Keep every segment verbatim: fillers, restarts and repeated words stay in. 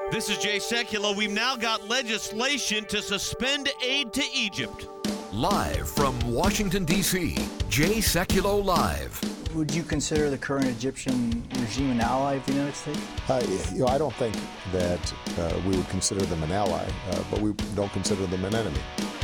This is Jay Sekulow. We've now got legislation to suspend aid to Egypt. Live from Washington, D C, Jay Sekulow Live. Would you consider the current Egyptian regime an ally of the United States? Uh, you know, I don't think that uh, we would consider them an ally, uh, but we don't consider them an enemy.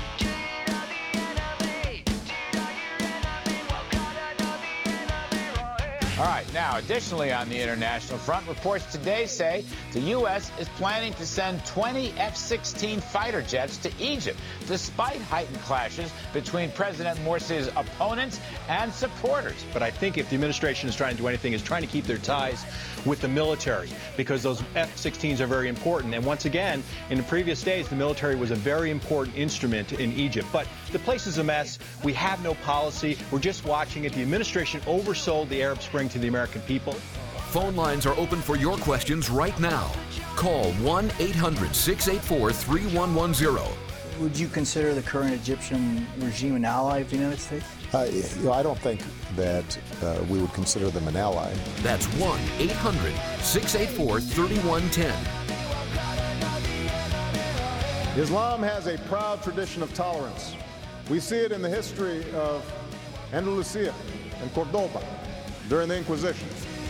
All right, now, additionally on the international front, reports today say the U S is planning to send twenty F sixteen fighter jets to Egypt, despite heightened clashes between President Morsi's opponents and supporters. But I think if the administration is trying to do anything, is trying to keep their ties with the military, because those F sixteens are very important. And once again, in the previous days, the military was a very important instrument in Egypt. But the place is a mess. We have no policy. We're just watching it. The administration oversold the Arab Spring to the American people. Phone lines are open for your questions right now. Call one eight hundred, six eight four, three one one zero. Would you consider the current Egyptian regime an ally of the United States? Uh, you know, I don't think that uh, we would consider them an ally. That's one eight hundred, six eight four, three one one zero. Islam has a proud tradition of tolerance. We see it in the history of Andalusia and Cordoba during the Inquisition.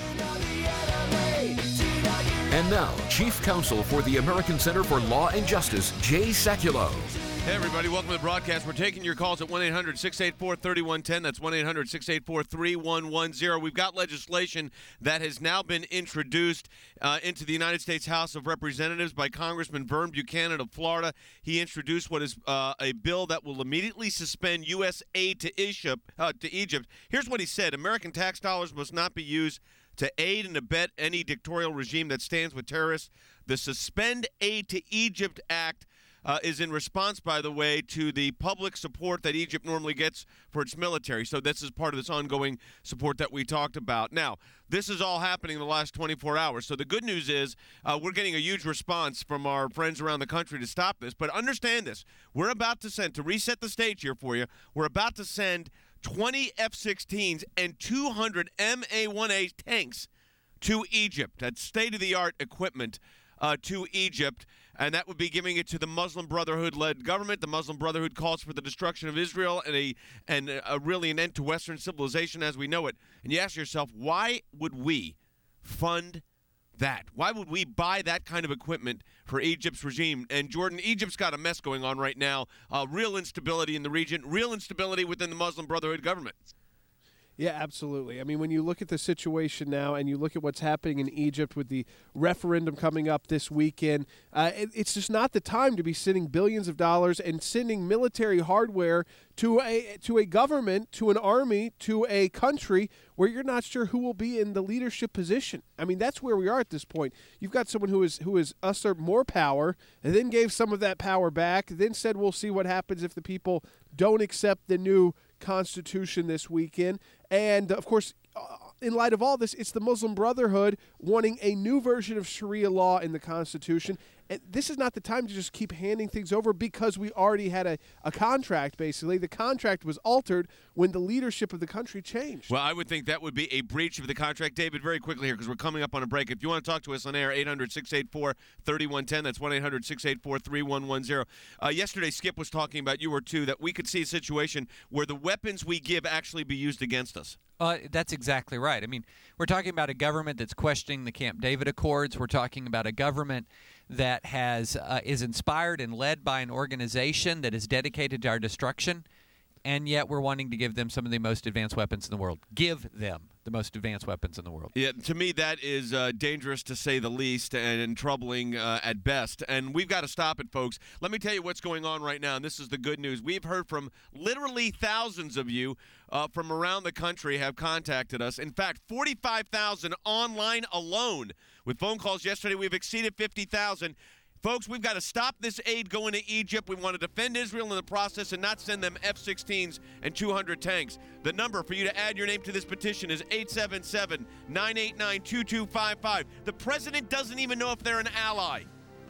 And now, Chief Counsel for the American Center for Law and Justice, Jay Sekulow. Hey, everybody. Welcome to the broadcast. We're taking your calls at one eight hundred, six eight four, three one one zero. That's one eight hundred, six eight four, three one one zero. We've got legislation that has now been introduced uh, into the United States House of Representatives by Congressman Vern Buchanan of Florida. He introduced what is uh, a bill that will immediately suspend U S aid to Egypt, uh, to Egypt. Here's what he said. American tax dollars must not be used to aid and abet any dictatorial regime that stands with terrorists. The Suspend Aid to Egypt Act Uh, is in response, by the way, to the public support that Egypt normally gets for its military. So this is part of this ongoing support that we talked about. Now, this is all happening in the last twenty-four hours. So the good news is uh, we're getting a huge response from our friends around the country to stop this. But understand this. We're about to send, to reset the stage here for you, we're about to send twenty F sixteens and two hundred M A one A tanks to Egypt. That's state-of-the-art equipment uh, to Egypt. And that would be giving it to the Muslim Brotherhood-led government. The Muslim Brotherhood calls for the destruction of Israel and a and a really an end to Western civilization as we know it. And you ask yourself, why would we fund that? Why would we buy that kind of equipment for Egypt's regime? And Jordan, Egypt's got a mess going on right now. Uh, real instability in the region, real instability within the Muslim Brotherhood government. Yeah, absolutely. I mean, when you look at the situation now and you look at what's happening in Egypt with the referendum coming up this weekend, uh, it, it's just not the time to be sending billions of dollars and sending military hardware to a to a government, to an army, to a country where you're not sure who will be in the leadership position. I mean, that's where we are at this point. You've got someone who is who has usurped more power and then gave some of that power back, then said we'll see what happens if the people don't accept the new Constitution this weekend. And, of course, in light of all this, it's the Muslim Brotherhood wanting a new version of Sharia law in the Constitution. And this is not the time to just keep handing things over because we already had a, a contract, basically. The contract was altered when the leadership of the country changed. Well, I would think that would be a breach of the contract. David, very quickly here because we're coming up on a break. If you want to talk to us on air, eight hundred, six eight four, three one one zero. That's one eight hundred, six eight four, three one one zero. Uh, yesterday, Skip was talking about, you were too, that we could see a situation where the weapons we give actually be used against us. Uh, that's exactly right. I mean, we're talking about a government that's questioning the Camp David Accords. We're talking about a government that has uh, is inspired and led by an organization that is dedicated to our destruction, and yet we're wanting to give them some of the most advanced weapons in the world. Give them the most advanced weapons in the world. Yeah, to me, that is uh, dangerous to say the least and, and troubling uh, at best. And we've got to stop it, folks. Let me tell you what's going on right now, and this is the good news. We've heard from literally thousands of you uh, from around the country have contacted us. In fact, forty-five thousand online alone. With phone calls yesterday, we've exceeded fifty thousand. Folks, we've got to stop this aid going to Egypt. We want to defend Israel in the process and not send them F sixteens and two hundred tanks. The number for you to add your name to this petition is eight seven seven, nine eight nine, two two five five. The president doesn't even know if they're an ally.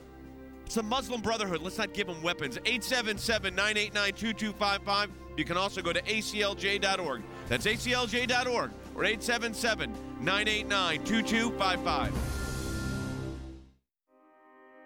It's the Muslim Brotherhood. Let's not give them weapons. eight seven seven, nine eight nine, two two five five. You can also go to A C L J dot org. That's A C L J dot org or eight seven seven, nine eight nine, two two five five.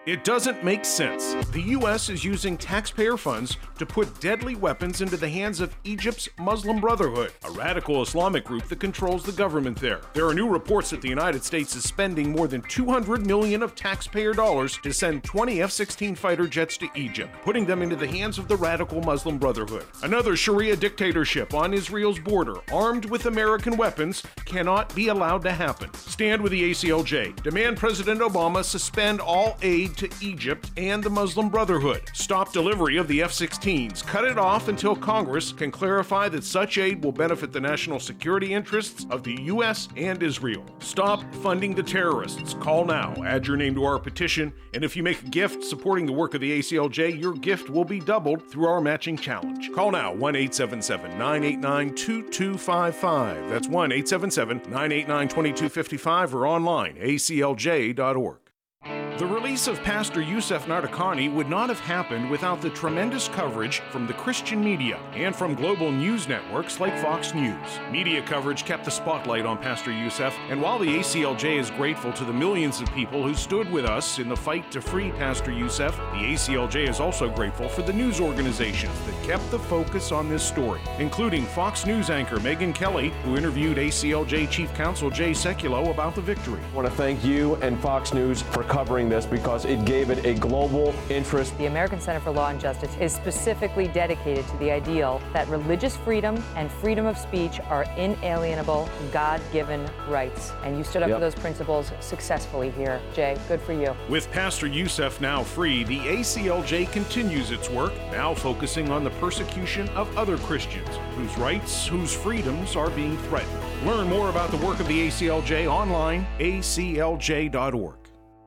It doesn't make sense. The U S is using taxpayer funds to put deadly weapons into the hands of Egypt's Muslim Brotherhood, a radical Islamic group that controls the government there. There are new reports that the United States is spending more than two hundred million dollars of taxpayer dollars to send twenty F sixteen fighter jets to Egypt, putting them into the hands of the radical Muslim Brotherhood. Another Sharia dictatorship on Israel's border, armed with American weapons, cannot be allowed to happen. Stand with the A C L J. Demand President Obama suspend all aid to Egypt and the Muslim Brotherhood. Stop delivery of the F sixteens. Cut it off until Congress can clarify that such aid will benefit the national security interests of the U S and Israel. Stop funding the terrorists. Call now. Add your name to our petition, and if you make a gift supporting the work of the A C L J, your gift will be doubled through our matching challenge. Call now, one eight seven seven, nine eight nine, two two five five. That's one eight seven seven, nine eight nine, two two five five or online, A C L J dot org. The release of Pastor Youssef Nadarkhani would not have happened without the tremendous coverage from the Christian media and from global news networks like Fox News. Media coverage kept the spotlight on Pastor Youssef, and while the A C L J is grateful to the millions of people who stood with us in the fight to free Pastor Youssef, the A C L J is also grateful for the news organizations that kept the focus on this story, including Fox News anchor Megyn Kelly, who interviewed A C L J Chief Counsel Jay Sekulow about the victory. I want to thank you and Fox News for covering this because it gave it a global interest. The American Center for Law and Justice is specifically dedicated to the ideal that religious freedom and freedom of speech are inalienable, God-given rights. And you stood up Yep. for those principles successfully here. Jay, good for you. With Pastor Youssef now free, the A C L J continues its work, now focusing on the persecution of other Christians, whose rights, whose freedoms are being threatened. Learn more about the work of the A C L J online, A C L J dot org.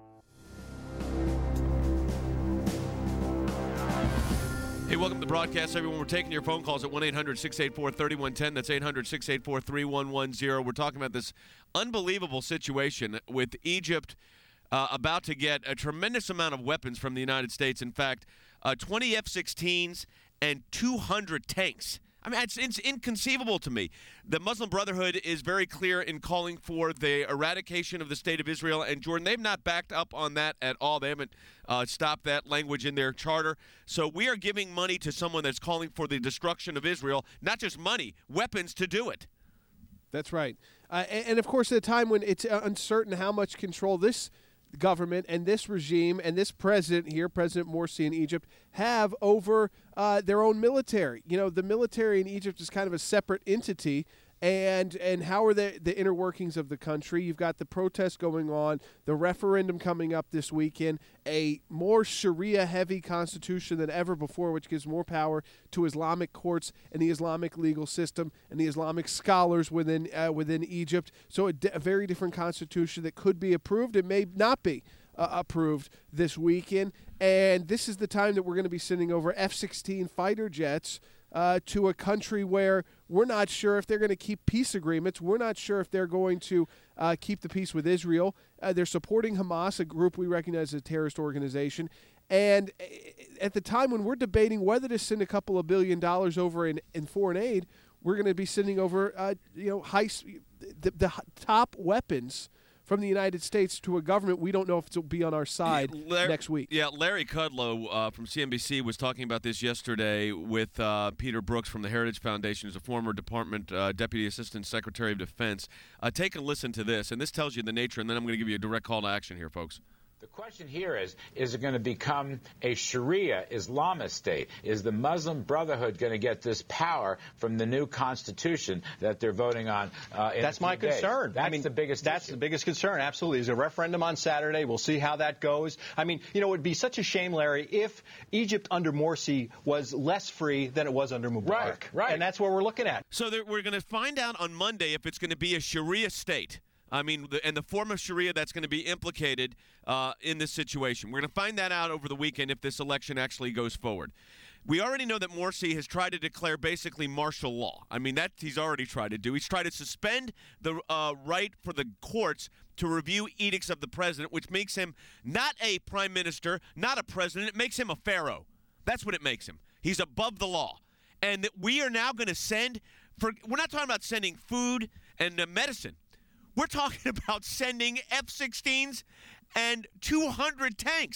Hey, welcome to the broadcast, everyone. We're taking your phone calls at one eight hundred, six eight four, three one one zero. That's eight hundred, six eight four, three one one zero. We're talking about this unbelievable situation with Egypt uh, about to get a tremendous amount of weapons from the United States. In fact, uh, twenty F sixteens and two hundred tanks. I mean, it's, it's inconceivable to me. The Muslim Brotherhood is very clear in calling for the eradication of the state of Israel and Jordan. They've not backed up on that at all. They haven't uh, stopped that language in their charter. So we are giving money to someone that's calling for the destruction of Israel, not just money, weapons to do it. That's right. Uh, and, and, of course, at a time when it's uncertain how much control this government and this regime and this president here, President Morsi in Egypt, have over uh, their own military. You know, the military in Egypt is kind of a separate entity. And and how are the, the inner workings of the country? You've got the protests going on, the referendum coming up this weekend, a more Sharia-heavy constitution than ever before, which gives more power to Islamic courts and the Islamic legal system and the Islamic scholars within uh, within Egypt. So a, d- a very different constitution that could be approved and may not be uh, approved this weekend. And this is the time that we're going to be sending over F sixteen fighter jets Uh, to a country where we're not sure if they're going to keep peace agreements. We're not sure if they're going to uh, keep the peace with Israel. Uh, they're supporting Hamas, a group we recognize as a terrorist organization. And at the time when we're debating whether to send a couple of billion dollars over in, in foreign aid, we're going to be sending over, uh, you know, high the, the top weapons from the United States to a government we don't know if it'll be on our side Larry, next week. Yeah, Larry Kudlow uh, from C N B C was talking about this yesterday with uh, Peter Brooks from the Heritage Foundation, who's a former Department uh, Deputy Assistant Secretary of Defense. Uh, take a listen to this, and this tells you the nature, and then I'm going to give you a direct call to action here, folks. The question here is, is it going to become a Sharia Islamist state? Is the Muslim Brotherhood going to get this power from the new constitution that they're voting on uh, in That's a few my days? concern. That's I mean, the biggest That's issue. the biggest concern, absolutely. There's a referendum on Saturday. We'll see how that goes. I mean, you know, it would be such a shame, Larry, if Egypt under Morsi was less free than it was under Mubarak. Right, right. And that's what we're looking at. So there, we're going to find out on Monday if it's going to be a Sharia state. I mean, the, and the form of Sharia that's going to be implicated uh, in this situation. We're going to find that out over the weekend if this election actually goes forward. We already know that Morsi has tried to declare basically martial law. I mean, that he's already tried to do. He's tried to suspend the uh, right for the courts to review edicts of the president, which makes him not a prime minister, not a president. It makes him a pharaoh. That's what it makes him. He's above the law. And that we are now going to send, for we're not talking about sending food and uh, medicine. We're talking about sending F sixteens and two hundred tanks.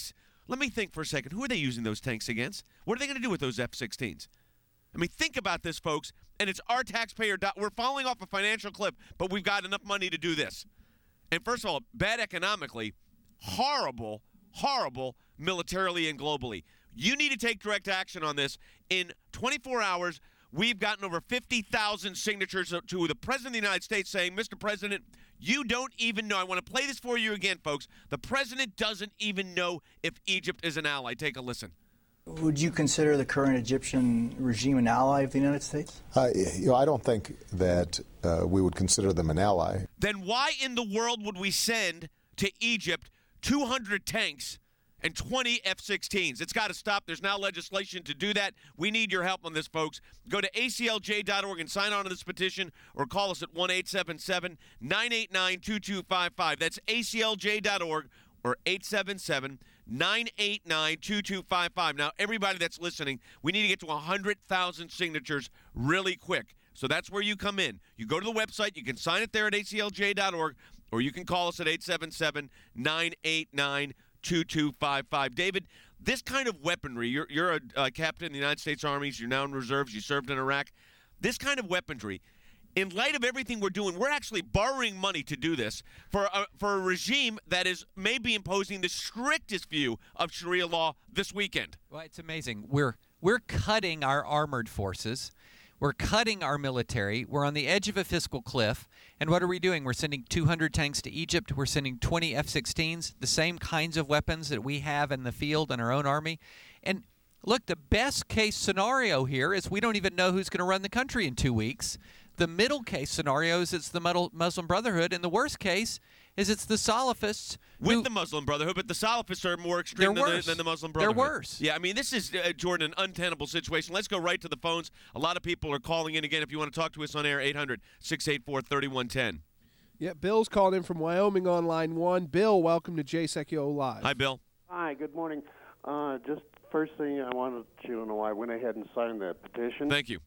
let me think for a second. Who are they using those tanks against? What are they going to do with those F sixteens? I mean, think about this, folks, and it's our taxpayer do- we're falling off a financial cliff, but we've got enough money to do this. And first of all, bad economically, horrible, horrible militarily and globally. You need to take direct action on this. In twenty-four hours, we've gotten over fifty thousand signatures to the President of the United States saying, Mister President, you don't even know. I want to play this for you again, folks. The President doesn't even know if Egypt is an ally. Take a listen. Would you consider the current Egyptian regime an ally of the United States? Uh, you know, I don't think that uh, we would consider them an ally. Then why in the world would we send to Egypt two hundred tanks and twenty F sixteens? It's got to stop. There's now legislation to do that. We need your help on this, folks. Go to A C L J dot org and sign on to this petition, or call us at one eight seven seven, nine eight nine, two two five five. That's A C L J dot org or eight seven seven, nine eight nine, two two five five. Now, everybody that's listening, we need to get to one hundred thousand signatures really quick. So that's where you come in. You go to the website. You can sign it there at A C L J dot org, or you can call us at eight seven seven, nine eight nine, two two five five. David, this kind of weaponry, you're, you're a uh, captain in the United States Army. You're now in reserves. You served in Iraq. This kind of weaponry, in light of everything we're doing, we're actually borrowing money to do this for a, for a regime that is maybe imposing the strictest view of Sharia law this weekend. Well, it's amazing. We're we're cutting our armored forces. We're cutting our military. We're on the edge of a fiscal cliff. And what are we doing? We're sending two hundred tanks to Egypt. We're sending twenty F sixteens, the same kinds of weapons that we have in the field in our own army. And look, the best case scenario here is we don't even know who's going to run the country in two weeks. The middle case scenario is it's the Muslim Brotherhood, and the worst case is it's the Salafists. With who, the Muslim Brotherhood, but the Salafists are more extreme than the, than the Muslim Brotherhood. They're worse. Yeah, I mean, this is, uh, Jordan, an untenable situation. Let's go right to the phones. A lot of people are calling in again. If you want to talk to us on air, eight hundred, six eight four, three one one zero. Yeah, Bill's calling in from Wyoming on line one. Bill, welcome to J S E C O Live. Hi, Bill. Hi, good morning. Uh, just first thing I wanted you to know, I went ahead and signed that petition. Thank you.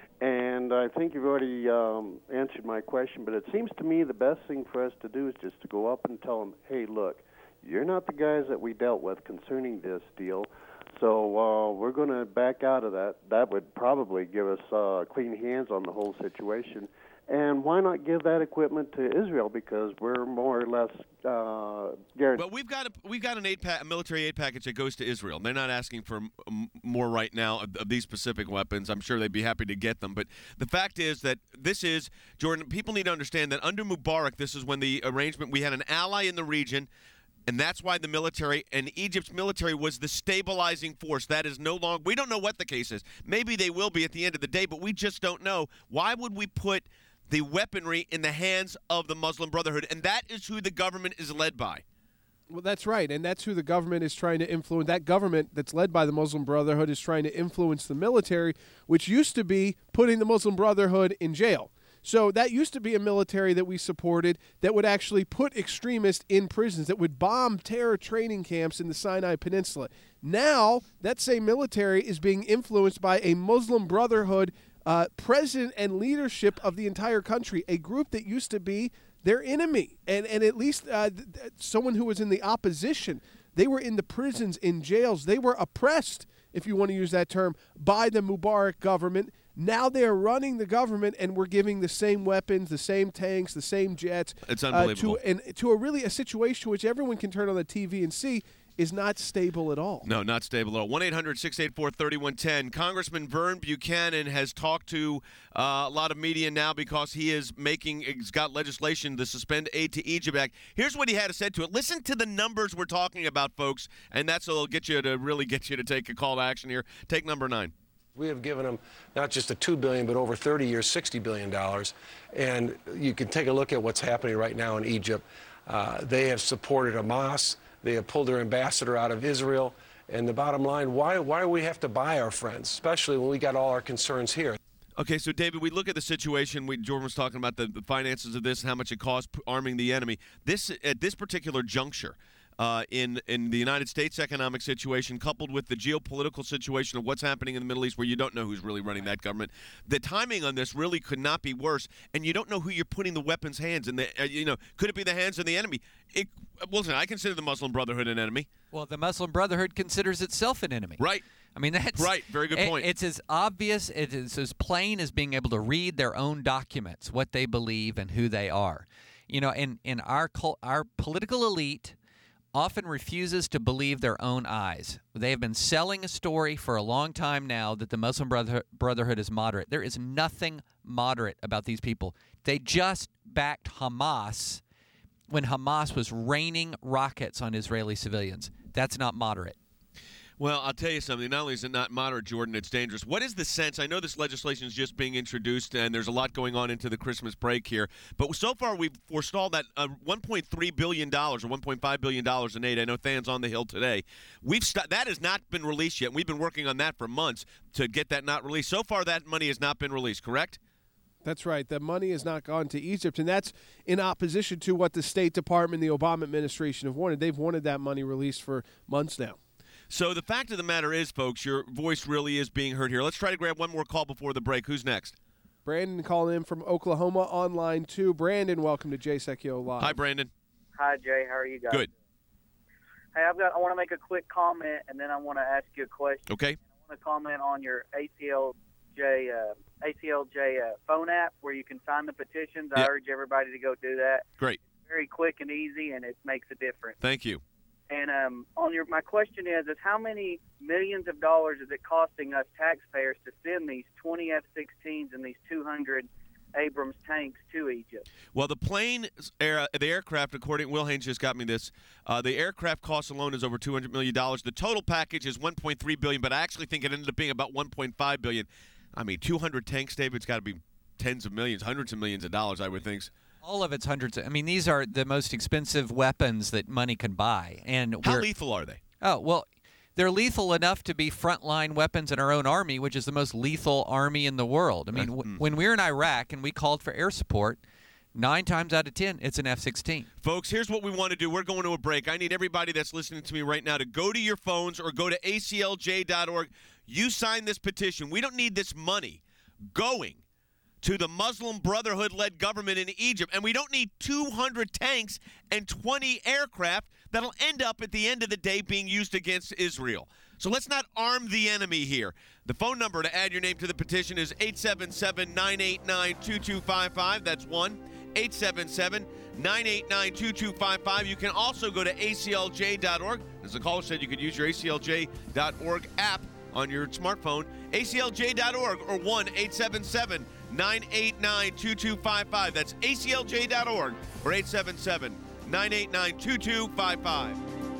And I think you've already um, answered my question, but it seems to me the best thing for us to do is just to go up and tell them, hey, look, you're not the guys that we dealt with concerning this deal, so uh, we're going to back out of that. That would probably give us uh, clean hands on the whole situation. And why not give that equipment to Israel? Because we're more or less uh, guaranteed. But we've got a we've got an aid pa- a military aid package that goes to Israel. They're not asking for m- more right now of, of these specific weapons. I'm sure they'd be happy to get them. But the fact is that this is, Jordan, people need to understand that under Mubarak, this is when the arrangement, we had an ally in the region. And that's why the military and Egypt's military was the stabilizing force. That is no longer, we don't know what the case is. Maybe they will be at the end of the day, but we just don't know. Why would we put the weaponry in the hands of the Muslim Brotherhood? And that is who the government is led by. Well, that's right, and that's who the government is trying to influence. That government that's led by the Muslim Brotherhood is trying to influence the military, which used to be putting the Muslim Brotherhood in jail. So that used to be a military that we supported that would actually put extremists in prisons, that would bomb terror training camps in the Sinai Peninsula. Now, that same military is being influenced by a Muslim Brotherhood uh, president and leadership of the entire country, a group that used to be their enemy. And, and at least uh, th- th- someone who was in the opposition, they were in the prisons, in jails. They were oppressed, if you want to use that term, by the Mubarak government. Now they're running the government, and we're giving the same weapons, the same tanks, the same jets. It's unbelievable. Uh, to, and, to a really a situation which everyone can turn on the T V and see is not stable at all. No, not stable at all. one eight hundred, six eight four, three one one zero. Congressman Vern Buchanan has talked to uh, a lot of media now because he is making, he's got legislation, the Suspend Aid to Egypt Act. Here's what he had to say to it. Listen to the numbers we're talking about, folks, and that's what'll get you to really get you to take a call to action here. Take number nine. We have given them not just a two billion dollars, but over thirty years, sixty billion dollars. And you can take a look at what's happening right now in Egypt. Uh, they have supported Hamas. They have pulled their ambassador out of Israel. And the bottom line, why, why do we have to buy our friends, especially when we got all our concerns here? Okay, so, David, we look at the situation. We, Jordan was talking about the, the finances of this and how much it costs arming the enemy. This, at this particular juncture, uh, in in the United States economic situation, coupled with the geopolitical situation of what's happening in the Middle East, where you don't know who's really running that government. The timing on this really could not be worse, and you don't know who you're putting the weapons' hands in. The uh, you know, could it be the hands of the enemy? It, listen, I consider the Muslim Brotherhood an enemy. Well, the Muslim Brotherhood considers itself an enemy. Right. I mean, that's right. Very good point. It, it's as obvious, it is as plain as being able to read their own documents, what they believe and who they are. You know, in in our our political elite often refuses to believe their own eyes. They have been selling a story for a long time now that the Muslim Brother, Brotherhood is moderate. There is nothing moderate about these people. They just backed Hamas when Hamas was raining rockets on Israeli civilians. That's not moderate. Well, I'll tell you something. Not only is it not moderate, Jordan, it's dangerous. What is the sense? I know this legislation is just being introduced, and there's a lot going on into the Christmas break here. But so far, we've forestalled that uh, one point three billion dollars or one point five billion dollars in aid. I know Than's on the Hill today. We've st- that has not been released yet. We've been working on that for months to get that not released. So far, that money has not been released, correct? That's right. The money has not gone to Egypt, and that's in opposition to what the State Department and the Obama administration have wanted. They've wanted that money released for months now. So the fact of the matter is, folks, your voice really is being heard here. Let's try to grab one more call before the break. Who's next? Brandon calling in from Oklahoma on line two. Brandon, welcome to Jay Secchio Live. Hi, Brandon. Hi, Jay. How are you guys? Good. Hey, I've got. I want to make a quick comment, and then I want to ask you a question. Okay. I want to comment on your A C L J uh, A C L J uh, phone app where you can sign the petitions. I Yeah. urge everybody to go do that. Great. It's very quick and easy, and it makes a difference. Thank you. And um, on your, my question is, is how many millions of dollars is it costing us taxpayers to send these twenty F sixteens and these two hundred Abrams tanks to Egypt? Well, the plane, air, the aircraft, according Will Haynes just got me this, uh, the aircraft cost alone is over two hundred million dollars. The total package is one point three billion dollars, but I actually think it ended up being about one point five billion dollars. I mean, two hundred tanks, David, it's got to be tens of millions, hundreds of millions of dollars, I would think. All of it's hundreds of, I mean, these are the most expensive weapons that money can buy. And How lethal are they? Oh, well, they're lethal enough to be frontline weapons in our own army, which is the most lethal army in the world. I mean, w- mm. when we were in Iraq and we called for air support, nine times out of ten, it's an F sixteen. Folks, here's what we want to do. We're going to a break. I need everybody that's listening to me right now to go to your phones or go to A C L J dot org. You sign this petition. We don't need this money going to the Muslim Brotherhood-led government in Egypt. And we don't need two hundred tanks and twenty aircraft that'll end up at the end of the day being used against Israel. So let's not arm the enemy here. The phone number to add your name to the petition is eight seven seven, nine eight nine, two two five five. That's one eight seven seven, nine eight nine, two two five five. You can also go to A C L J dot org. As the caller said, you could use your A C L J dot org app on your smartphone, A C L J dot org, or one eight seven seven, nine eight nine, two two five five. That's A C L J dot org or eight seven seven, nine eight nine, two two five five.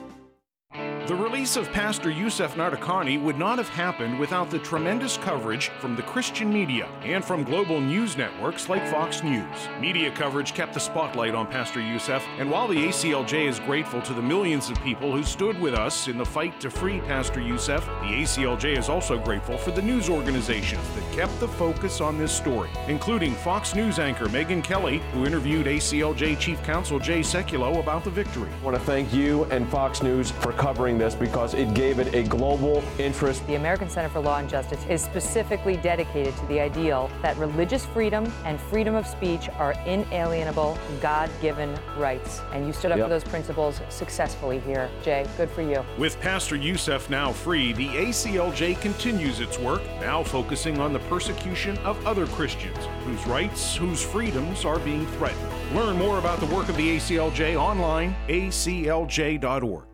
The release of Pastor Youssef Nadarkhani would not have happened without the tremendous coverage from the Christian media and from global news networks like Fox News. Media coverage kept the spotlight on Pastor Youssef, and while the A C L J is grateful to the millions of people who stood with us in the fight to free Pastor Youssef, the A C L J is also grateful for the news organizations that kept the focus on this story, including Fox News anchor Megyn Kelly, who interviewed A C L J Chief Counsel Jay Sekulow about the victory. I want to thank you and Fox News for covering this because it gave it a global interest. The American Center for Law and Justice is specifically dedicated to the ideal that religious freedom and freedom of speech are inalienable, God-given rights. And you stood up Yep. for those principles successfully here. Jay, good for you. With Pastor Youssef now free, the A C L J continues its work, now focusing on the persecution of other Christians, whose rights, whose freedoms are being threatened. Learn more about the work of the A C L J online, A C L J dot org.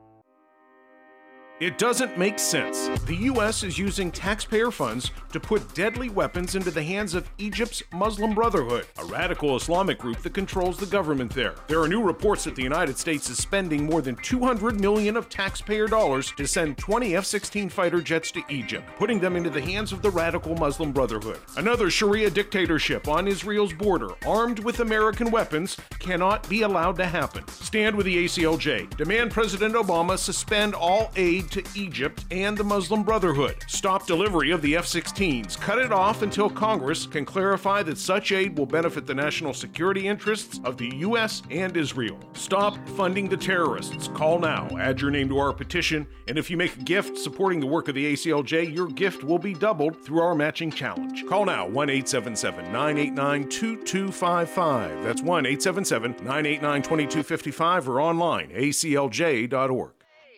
It doesn't make sense. The U S is using taxpayer funds to put deadly weapons into the hands of Egypt's Muslim Brotherhood, a radical Islamic group that controls the government there. There are new reports that the United States is spending more than two hundred million dollars of taxpayer dollars to send twenty F sixteen fighter jets to Egypt, putting them into the hands of the radical Muslim Brotherhood. Another Sharia dictatorship on Israel's border, armed with American weapons, cannot be allowed to happen. Stand with the A C L J. Demand President Obama suspend all aid aid to Egypt and the Muslim Brotherhood. Stop delivery of the F sixteens. Cut it off until Congress can clarify that such aid will benefit the national security interests of the U S and Israel. Stop funding the terrorists. Call now. Add your name to our petition. And if you make a gift supporting the work of the A C L J, your gift will be doubled through our matching challenge. Call now, one eight seven seven, nine eight nine, two two five five. That's one eight seven seven, nine eight nine, two two five five or online, A C L J dot org.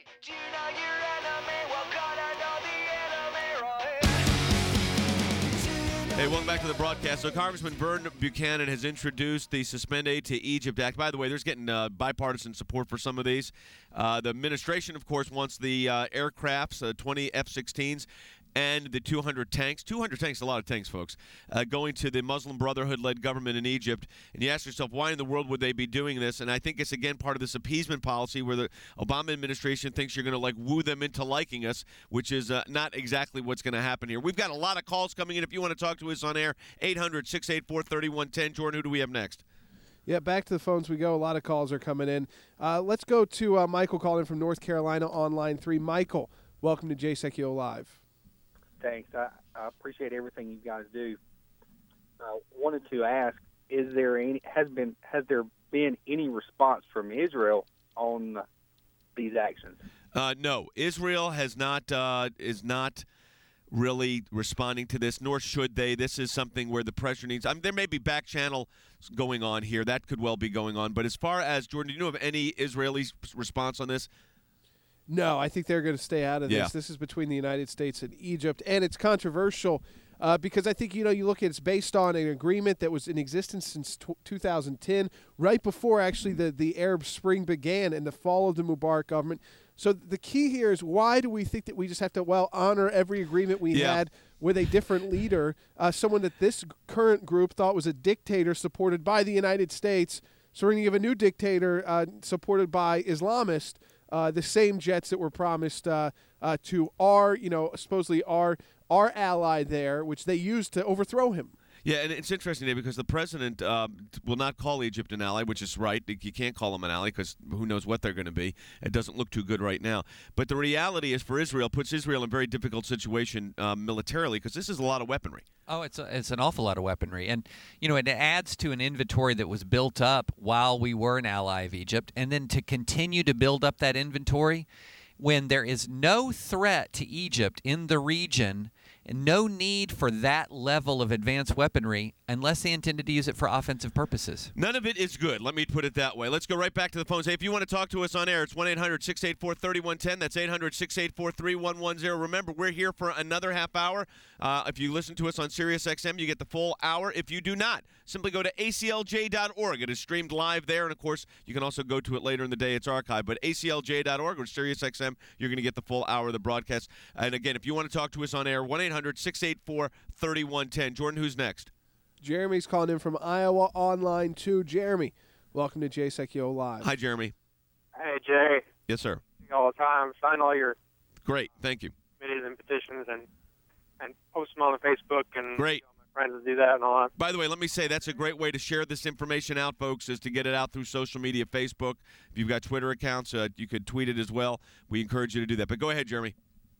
Hey, welcome back to the broadcast. So Congressman Vern Buchanan has introduced the Suspend Aid to Egypt Act. By the way, there's getting uh, bipartisan support for some of these. Uh, the administration, of course, wants the uh, aircrafts, uh, twenty F sixteens, and the two hundred tanks. two hundred tanks, a lot of tanks, folks, uh, going to the Muslim Brotherhood-led government in Egypt. And you ask yourself, why in the world would they be doing this? And I think it's, again, part of this appeasement policy where the Obama administration thinks you're going to, like, woo them into liking us, which is uh, not exactly what's going to happen here. We've got a lot of calls coming in. If you want to talk to us on air, eight hundred, six eight four, three one one zero. Jordan, who do we have next? Yeah, back to the phones we go. A lot of calls are coming in. Uh, let's go to uh, Michael calling from North Carolina on line three. Michael, welcome to J S E C U Live. Thanks. I, I appreciate everything you guys do. I uh, wanted to ask: Is there any has been has there been any response from Israel on these actions? Uh, no, Israel has not uh, is not really responding to this, nor should they. This is something where the pressure needs. I mean, there may be back channel going on here. That could well be going on. But as far as Jordan, do you know of any Israeli response on this? No, I think they're going to stay out of this. Yeah. This is between the United States and Egypt, and it's controversial uh, because I think, you know, you look at it's based on an agreement that was in existence since t- two thousand ten, right before actually the, the Arab Spring began and the fall of the Mubarak government. So the key here is, why do we think that we just have to, well, honor every agreement we Yeah. had with a different leader, uh, someone that this current group thought was a dictator supported by the United States, so we're going to give a new dictator uh, supported by Islamists Uh, the same jets that were promised uh, uh, to our, you know, supposedly our our ally there, which they used to overthrow him. Yeah, and it's interesting, Dave, because the president uh, will not call Egypt an ally, which is right. You can't call them an ally because who knows what they're going to be. It doesn't look too good right now. But the reality is, for Israel, puts Israel in a very difficult situation uh, militarily, because this is a lot of weaponry. Oh, it's a, it's an awful lot of weaponry. And, you know, it adds to an inventory that was built up while we were an ally of Egypt. And then to continue to build up that inventory when there is no threat to Egypt in the region and no need for that level of advanced weaponry unless they intended to use it for offensive purposes. None of it is good. Let me put it that way. Let's go right back to the phones. Hey, if you want to talk to us on air, it's one eight hundred, six eight four, three one one zero. That's eight hundred, six eight four, three one one zero. Remember, we're here for another half hour. Uh, if you listen to us on Sirius X M, you get the full hour. If you do not, simply go to A C L J dot org. It is streamed live there, and, of course, you can also go to it later in the day. It's archived. But A C L J dot org or Sirius X M, you're going to get the full hour of the broadcast. And, again, if you want to talk to us on air, one eight hundred, six eight four, three one one zero. Jordan, who's next? Jeremy's calling in from Iowa online too. Jeremy, welcome to J S E C U Live. Hi, Jeremy. Hey, Jay. Yes, sir. All the time. Sign all your Great. Thank you. committees and petitions and, and post them on Facebook and Great. tell my friends to do that and all that. By the way, let me say that's a great way to share this information out, folks, is to get it out through social media, Facebook. If you've got Twitter accounts, uh, you could tweet it as well. We encourage you to do that. But go ahead, Jeremy.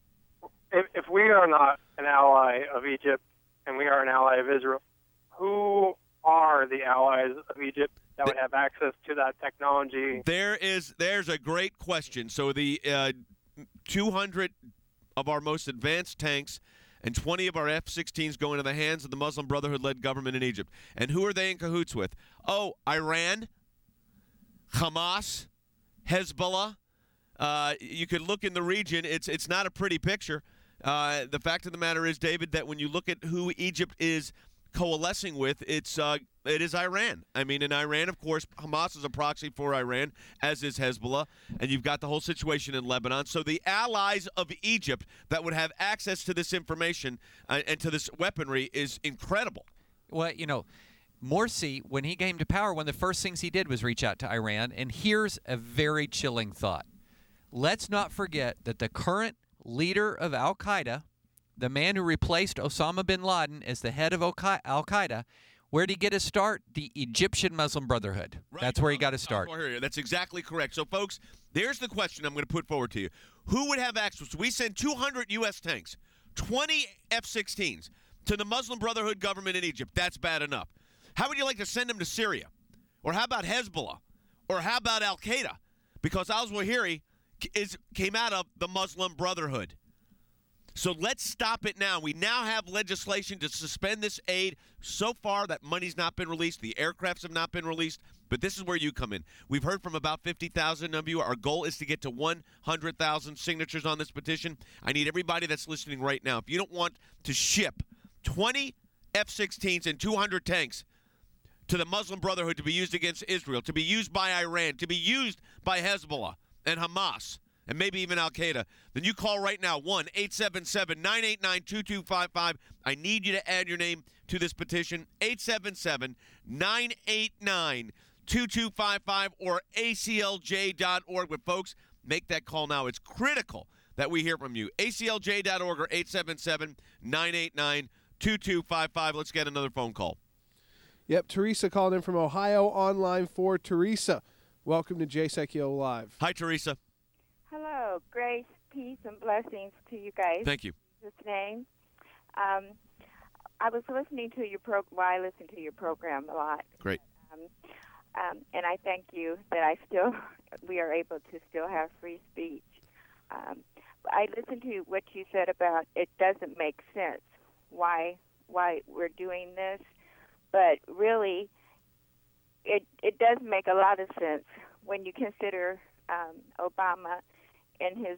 If, if we are not an ally of Egypt and we are an ally of Israel, who are the allies of Egypt that would have access to that technology? There is, there's a great question. So the uh, two hundred of our most advanced tanks and twenty of our F sixteens go into the hands of the Muslim Brotherhood-led government in Egypt. And who are they in cahoots with? Oh, Iran, Hamas, Hezbollah. Uh, you could look in the region. It's it's not a pretty picture. Uh, the fact of the matter is, David, that when you look at who Egypt is coalescing with, it's uh, it is Iran. I mean, in Iran, of course, Hamas is a proxy for Iran, as is Hezbollah, and you've got the whole situation in Lebanon. So the allies of Egypt that would have access to this information uh, and to this weaponry is incredible. Well, you know, Morsi, when he came to power, one of the first things he did was reach out to Iran, and here's a very chilling thought. Let's not forget that the current leader of Al-Qaeda, the man who replaced Osama bin Laden as the head of Al-Qaeda, Where did he get his start? The Egyptian Muslim Brotherhood. Right. That's where he got his start. Oh, that's exactly correct. So, folks, there's the question I'm going to put forward to you. Who would have access? We send two hundred U S tanks, twenty F sixteens to the Muslim Brotherhood government in Egypt. That's bad enough. How would you like to send them to Syria? Or how about Hezbollah? Or how about Al-Qaeda? Because al-Zawahiri is came out of the Muslim Brotherhood. So let's stop it now. We now have legislation to suspend this aid. So far, that money's not been released. The aircrafts have not been released. But this is where you come in. We've heard from about fifty thousand of you. Our goal is to get to one hundred thousand signatures on this petition. I need everybody that's listening right now. If you don't want to ship twenty F sixteens and two hundred tanks to the Muslim Brotherhood to be used against Israel, to be used by Iran, to be used by Hezbollah and Hamas, and maybe even Al-Qaeda, then you call right now, one eight seven seven, nine eight nine, two two five five. I need you to add your name to this petition, eight seven seven, nine eight nine, two two five five or A C L J dot org. But, folks, make that call now. It's critical that we hear from you. A C L J dot org or eight seven seven, nine eight nine, two two five five. Let's get another phone call. Yep, Teresa called in from Ohio, online for Teresa. Welcome to J S E C O Live. Hi, Teresa. Hello. Grace, peace, and blessings to you guys. Thank you. In Jesus' name. Um, I was listening to your pro. Well, I listen to your program a lot. Great. Um, um, and I thank you that I still, we are able to still have free speech. Um, I listened to what you said about it doesn't make sense why why we're doing this, but really, it it does make a lot of sense when you consider um, Obama and his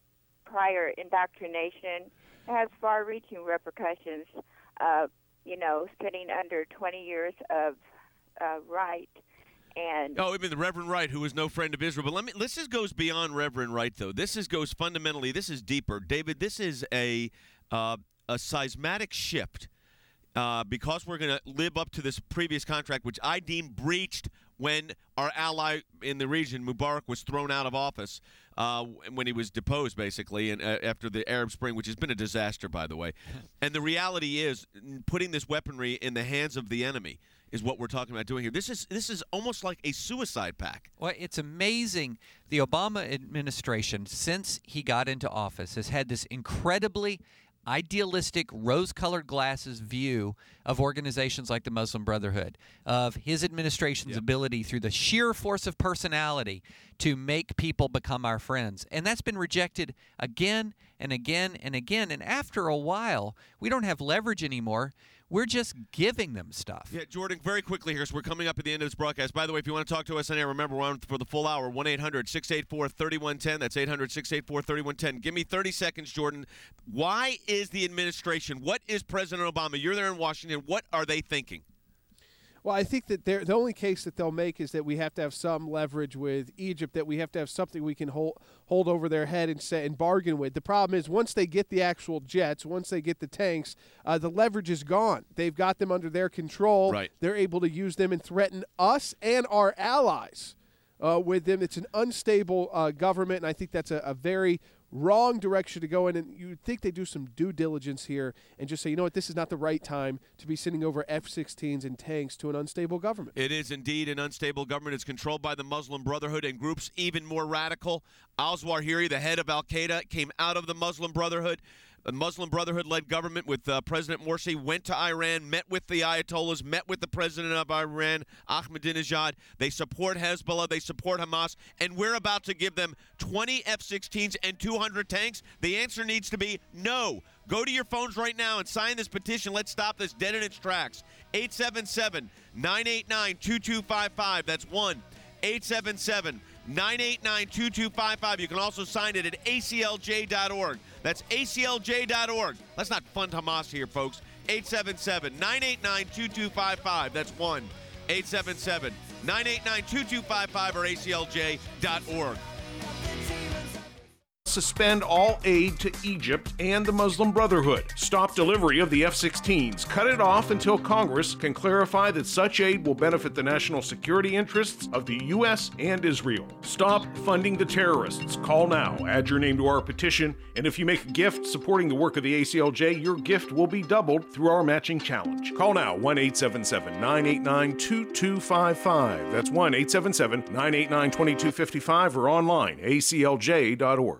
prior indoctrination has far-reaching repercussions. Uh, you know, sitting under twenty years of uh, right. And oh, I mean the Reverend Wright, who was no friend of Israel. But let me. This is, goes beyond Reverend Wright, though. This is goes fundamentally. This is deeper, David. This is a uh, a seismic shift uh, because we're going to live up to this previous contract, which I deem breached when our ally in the region, Mubarak, was thrown out of office uh, when he was deposed, basically, and uh, after the Arab Spring, which has been a disaster, by the way. And the reality is, putting this weaponry in the hands of the enemy is what we're talking about doing here. This is this is almost like a suicide pact. Well, it's amazing. The Obama administration, since he got into office, has had this incredibly idealistic, rose-colored glasses view of organizations like the Muslim Brotherhood, of his administration's yep. ability through the sheer force of personality to make people become our friends. And that's been rejected again and again and again. And after a while, we don't have leverage anymore. We're just giving them stuff. Yeah, Jordan, very quickly here, so we're coming up at the end of this broadcast. By the way, if you want to talk to us on air, remember, we're on for the full hour, one eight hundred, six eight four, three one one zero. That's eight hundred, six eight four, three one one zero. Give me thirty seconds, Jordan. Why is the administration, what is President Obama, you're there in Washington, what are they thinking? Well, I think that the only case that they'll make is that we have to have some leverage with Egypt, that we have to have something we can hold hold over their head and say and bargain with. The problem is once they get the actual jets, once they get the tanks, uh, the leverage is gone. They've got them under their control. Right. They're able to use them and threaten us and our allies uh, with them. It's an unstable uh, government, and I think that's a, a very wrong direction to go in, and you'd think they do some due diligence here and just say, you know what, this is not the right time to be sending over F sixteens and tanks to an unstable government. It is indeed an unstable government. It's controlled by the Muslim Brotherhood and groups even more radical. Al-Zawahiri, the head of Al-Qaeda, came out of the Muslim Brotherhood. The Muslim Brotherhood-led government with uh, President Morsi went to Iran, met with the Ayatollahs, met with the president of Iran, Ahmadinejad. They support Hezbollah. They support Hamas. And we're about to give them twenty F sixteens and two hundred tanks? The answer needs to be no. Go to your phones right now and sign this petition. Let's stop this dead in its tracks. eight seven seven, nine eight nine, two two five five. That's one eight seven seven, nine eight nine, two two five five. You can also sign it at A C L J dot org. That's A C L J dot org. Let's not fund Hamas here, folks. eight seven seven, nine eight nine, two two five five. That's one eight seven seven, nine eight nine, two two five five or A C L J dot org. Suspend all aid to Egypt and the Muslim Brotherhood. Stop delivery of the F sixteens. Cut it off until Congress can clarify that such aid will benefit the national security interests of the U S and Israel. Stop funding the terrorists. Call now. Add your name to our petition. And if you make a gift supporting the work of the A C L J, your gift will be doubled through our matching challenge. Call now, one eight seven seven, nine eight nine, two two five five. That's one eight seven seven, nine eight nine, two two five five or online, A C L J dot org.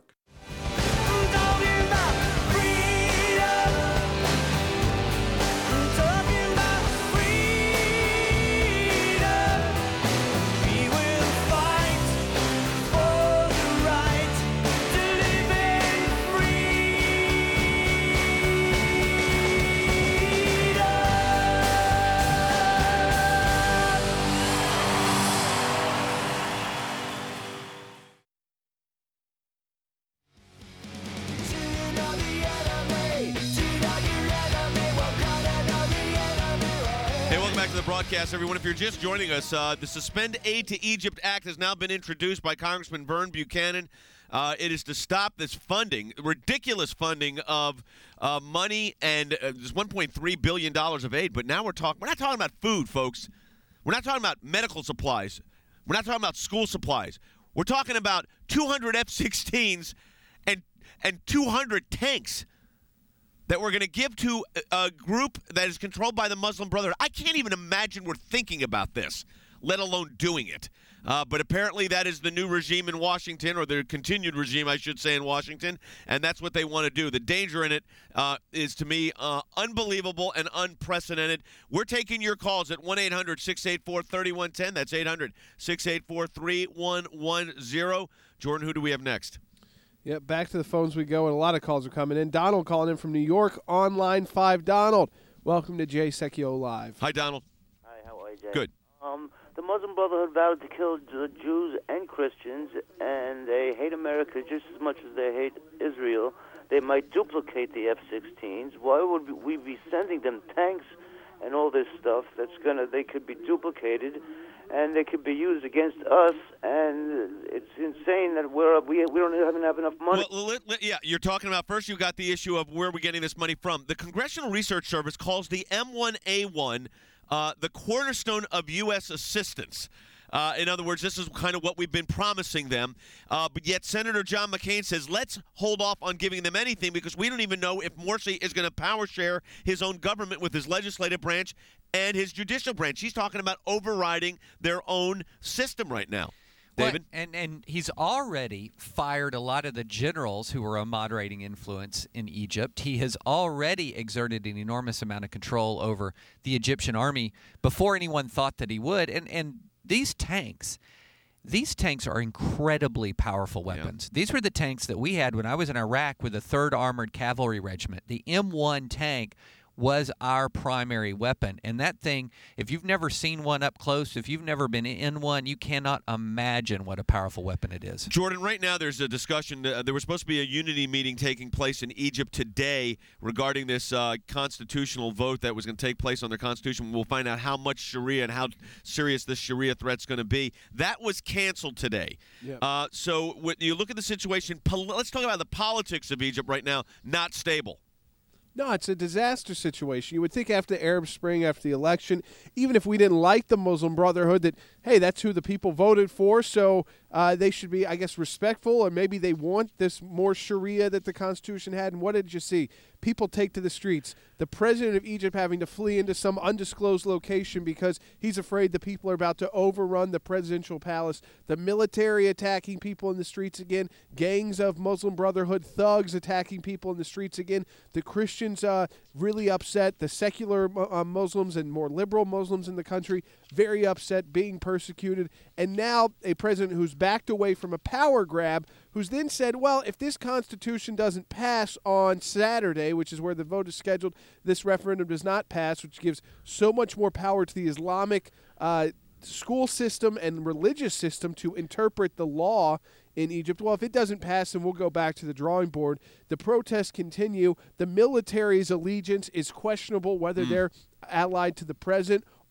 Broadcast, everyone. If you're just joining us, uh, the Suspend Aid to Egypt Act has now been introduced by Congressman Vern Buchanan. Uh, it is to stop this funding, ridiculous funding of uh, money, and uh, there's one point three billion dollars of aid. But now we're talking. We're not talking about food, folks. We're not talking about medical supplies. We're not talking about school supplies. We're talking about two hundred F sixteens and and two hundred tanks that we're going to give to a group that is controlled by the Muslim Brotherhood. I can't even imagine we're thinking about this, let alone doing it. Uh, but apparently that is the new regime in Washington, or the continued regime, I should say, in Washington, and that's what they want to do. The danger in it uh, is, to me, uh, unbelievable and unprecedented. We're taking your calls at one eight hundred, six eight four, three one one zero. That's eight hundred, six eight four, three one one zero. Jordan, who do we have next? Yeah, back to the phones we go, and a lot of calls are coming in. Donald calling in from New York on line five. Donald, welcome to Jay Secchio Live. Hi, Donald. Hi, how are you, Jay? Good. Um, the Muslim Brotherhood vowed to kill the Jews and Christians, and they hate America just as much as they hate Israel. They might duplicate the F sixteens. Why would we be sending them tanks and all this stuff that's gonna? They could be duplicated, and they could be used against us, and it's insane that we're, we we don't even have enough money. Well, let, let, yeah, you're talking about, first you got the issue of where are we getting this money from. The Congressional Research Service calls the M one A one uh, the cornerstone of U S assistance. Uh, in other words, this is kind of what we've been promising them. Uh, but yet Senator John McCain says, let's hold off on giving them anything because we don't even know if Morsi is going to power share his own government with his legislative branch and his judicial branch. He's talking about overriding their own system right now. David? Well, and, and he's already fired a lot of the generals who were a moderating influence in Egypt. He has already exerted an enormous amount of control over the Egyptian army before anyone thought that he would. And, and these tanks, these tanks are incredibly powerful weapons. Yeah. These were the tanks that we had when I was in Iraq with the third Armored Cavalry Regiment. The M one tank was our primary weapon. And that thing, if you've never seen one up close, if you've never been in one, you cannot imagine what a powerful weapon it is. Jordan, right now there's a discussion. Uh, there was supposed to be a unity meeting taking place in Egypt today regarding this uh, constitutional vote that was going to take place on their constitution. We'll find out how much Sharia and how serious this Sharia threat's going to be. That was canceled today. Yep. Uh, so when you look at the situation, pol- let's talk about the politics of Egypt right now, not stable. No, it's a disaster situation. You would think after the Arab Spring, after the election, even if we didn't like the Muslim Brotherhood, that, hey, that's who the people voted for, so uh, they should be, I guess, respectful, or maybe they want this more Sharia that the Constitution had. And what did you see? People take to the streets. The president of Egypt having to flee into some undisclosed location because he's afraid the people are about to overrun the presidential palace. The military attacking people in the streets again. Gangs of Muslim Brotherhood thugs attacking people in the streets again. The Christians uh, really upset. The secular uh, Muslims and more liberal Muslims in the country very upset, being persecuted. And now a president who's backed away from a power grab, who's then said, well, if this Constitution doesn't pass on Saturday, which is where the vote is scheduled, this referendum does not pass, which gives so much more power to the Islamic uh, school system and religious system to interpret the law in Egypt. Well, if it doesn't pass, then we'll go back to the drawing board. The protests continue. The military's allegiance is questionable, whether mm. they're allied to the president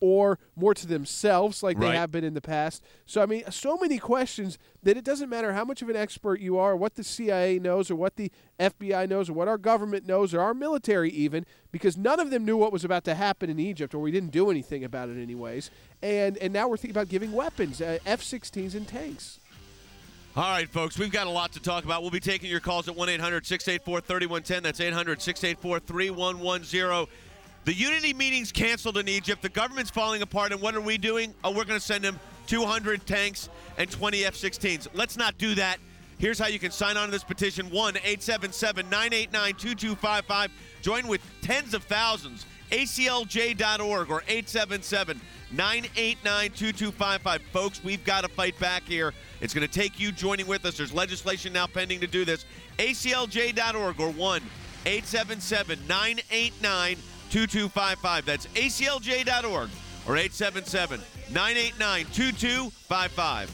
or more to themselves like Right. they have been in the past. So, I mean, so many questions that it doesn't matter how much of an expert you are, or what the C I A knows, or what the F B I knows, or what our government knows, or our military even, because none of them knew what was about to happen in Egypt, or we didn't do anything about it anyways. And, and now we're thinking about giving weapons, uh, F sixteens and tanks. All right, folks, we've got a lot to talk about. We'll be taking your calls at one eight hundred six eight four three one one zero. That's eight hundred six eight four three one one zero. The unity meeting's canceled in Egypt. The government's falling apart, and what are we doing? Oh, we're going to send them two hundred tanks and twenty F sixteens. Let's not do that. Here's how you can sign on to this petition, one eight seven seven nine eight nine two two five five. Join with tens of thousands, A C L J dot org or eight seven seven nine eight nine two two five five. Folks, we've got to fight back here. It's going to take you joining with us. There's legislation now pending to do this. A C L J dot org or one eight seven seven nine eight nine two two five five. That's A C L J dot org or eight seven seven nine eight nine two two five five.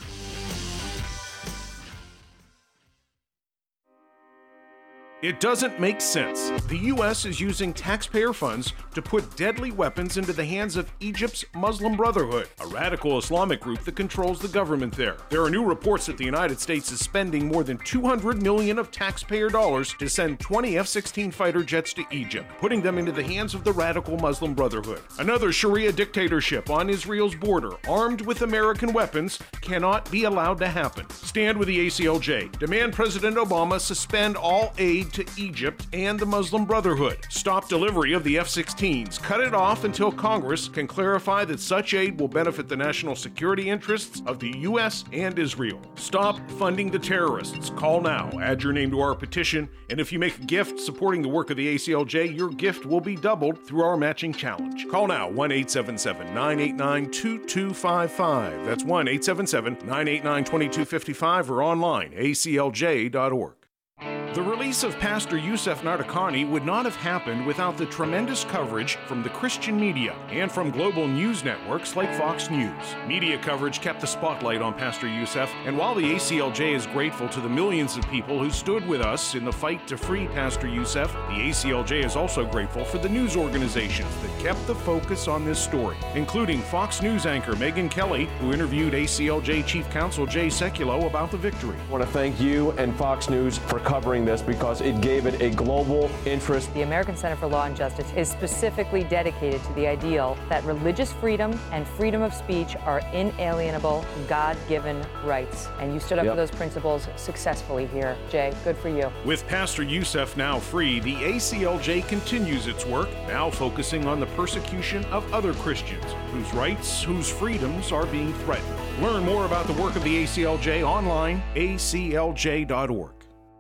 It doesn't make sense. The U S is using taxpayer funds to put deadly weapons into the hands of Egypt's Muslim Brotherhood, a radical Islamic group that controls the government there. There are new reports that the United States is spending more than two hundred million dollars of taxpayer dollars to send twenty F sixteen fighter jets to Egypt, putting them into the hands of the radical Muslim Brotherhood. Another Sharia dictatorship on Israel's border, armed with American weapons, cannot be allowed to happen. Stand with the A C L J. Demand President Obama suspend all aid to Egypt and the Muslim Brotherhood. Stop delivery of the F sixteens. Cut it off until Congress can clarify that such aid will benefit the national security interests of the U S and Israel. Stop funding the terrorists. Call now. Add your name to our petition, and if you make a gift supporting the work of the A C L J, your gift will be doubled through our matching challenge. Call now, one eight seven seven nine eight nine two two five five. That's one eight seven seven nine eight nine two two five five or online, A C L J dot org. The release of Pastor Youssef Nadarkhani would not have happened without the tremendous coverage from the Christian media and from global news networks like Fox News. Media coverage kept the spotlight on Pastor Youssef, and while the A C L J is grateful to the millions of people who stood with us in the fight to free Pastor Youssef, the A C L J is also grateful for the news organizations that kept the focus on this story, including Fox News anchor Megyn Kelly, who interviewed A C L J Chief Counsel Jay Sekulow about the victory. I want to thank you and Fox News for covering this because it gave it a global interest. The American Center for Law and Justice is specifically dedicated to the ideal that religious freedom and freedom of speech are inalienable, God-given rights. And you stood up Yep. for those principles successfully here. Jay, good for you. With Pastor Youssef now free, the A C L J continues its work, now focusing on the persecution of other Christians, whose rights, whose freedoms are being threatened. Learn more about the work of the A C L J online, A C L J dot org.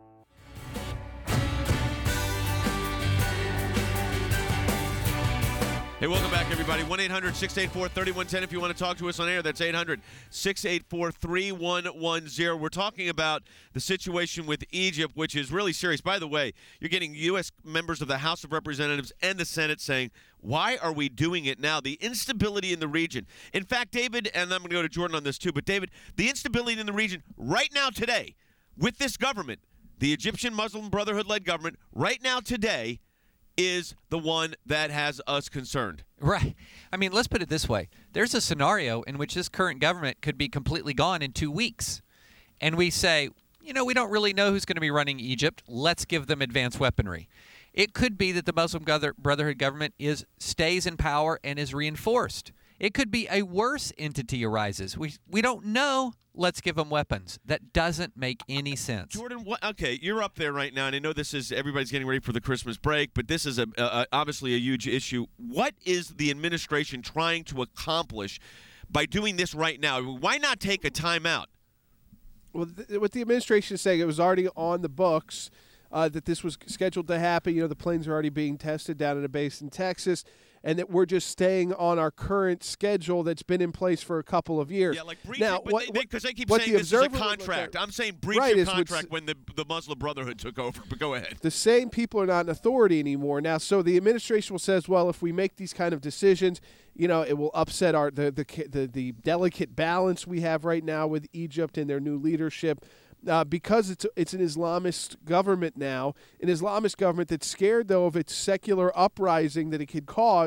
Hey, welcome back, everybody. one eight hundred six eight four three one one zero if you want to talk to us on air. That's eight hundred six eight four three one one zero. We're talking about the situation with Egypt, which is really serious. By the way, you're getting U S members of the House of Representatives and the Senate saying, why are we doing it now? The instability in the region. In fact, David, and I'm going to go to Jordan on this too, but David, the instability in the region right now today with this government, the Egyptian Muslim Brotherhood-led government, right now today, is the one that has us concerned. Right. I mean, let's put it this way. There's a scenario in which this current government could be completely gone in two weeks. And we say, you know, we don't really know who's going to be running Egypt. Let's give them advanced weaponry. It could be that the Muslim Brotherhood government is stays in power and is reinforced. It could be a worse entity arises. We we don't know. Let's give them weapons. That doesn't make any sense. Jordan, what, okay, you're up there right now, and I know this is everybody's getting ready for the Christmas break, but this is a, a obviously a huge issue. What is the administration trying to accomplish by doing this right now? Why not take a timeout? Well, th- what the administration is saying, it was already on the books uh, that this was scheduled to happen. You know, the planes are already being tested down at a base in Texas, and that we're just staying on our current schedule that's been in place for a couple of years. Yeah, like breach now, it, but what, they, because they, they keep what saying the this is a Observer contract. I'm saying breach right, of is contract what's- when the, the Muslim Brotherhood took over. But go ahead. The same people are not in authority anymore now. So the administration says, well, if we make these kind of decisions, you know, it will upset our the the the, the delicate balance we have right now with Egypt and their new leadership. Uh, because it's it's an Islamist government now, an Islamist government that's scared, though, of its secular uprising that it could cause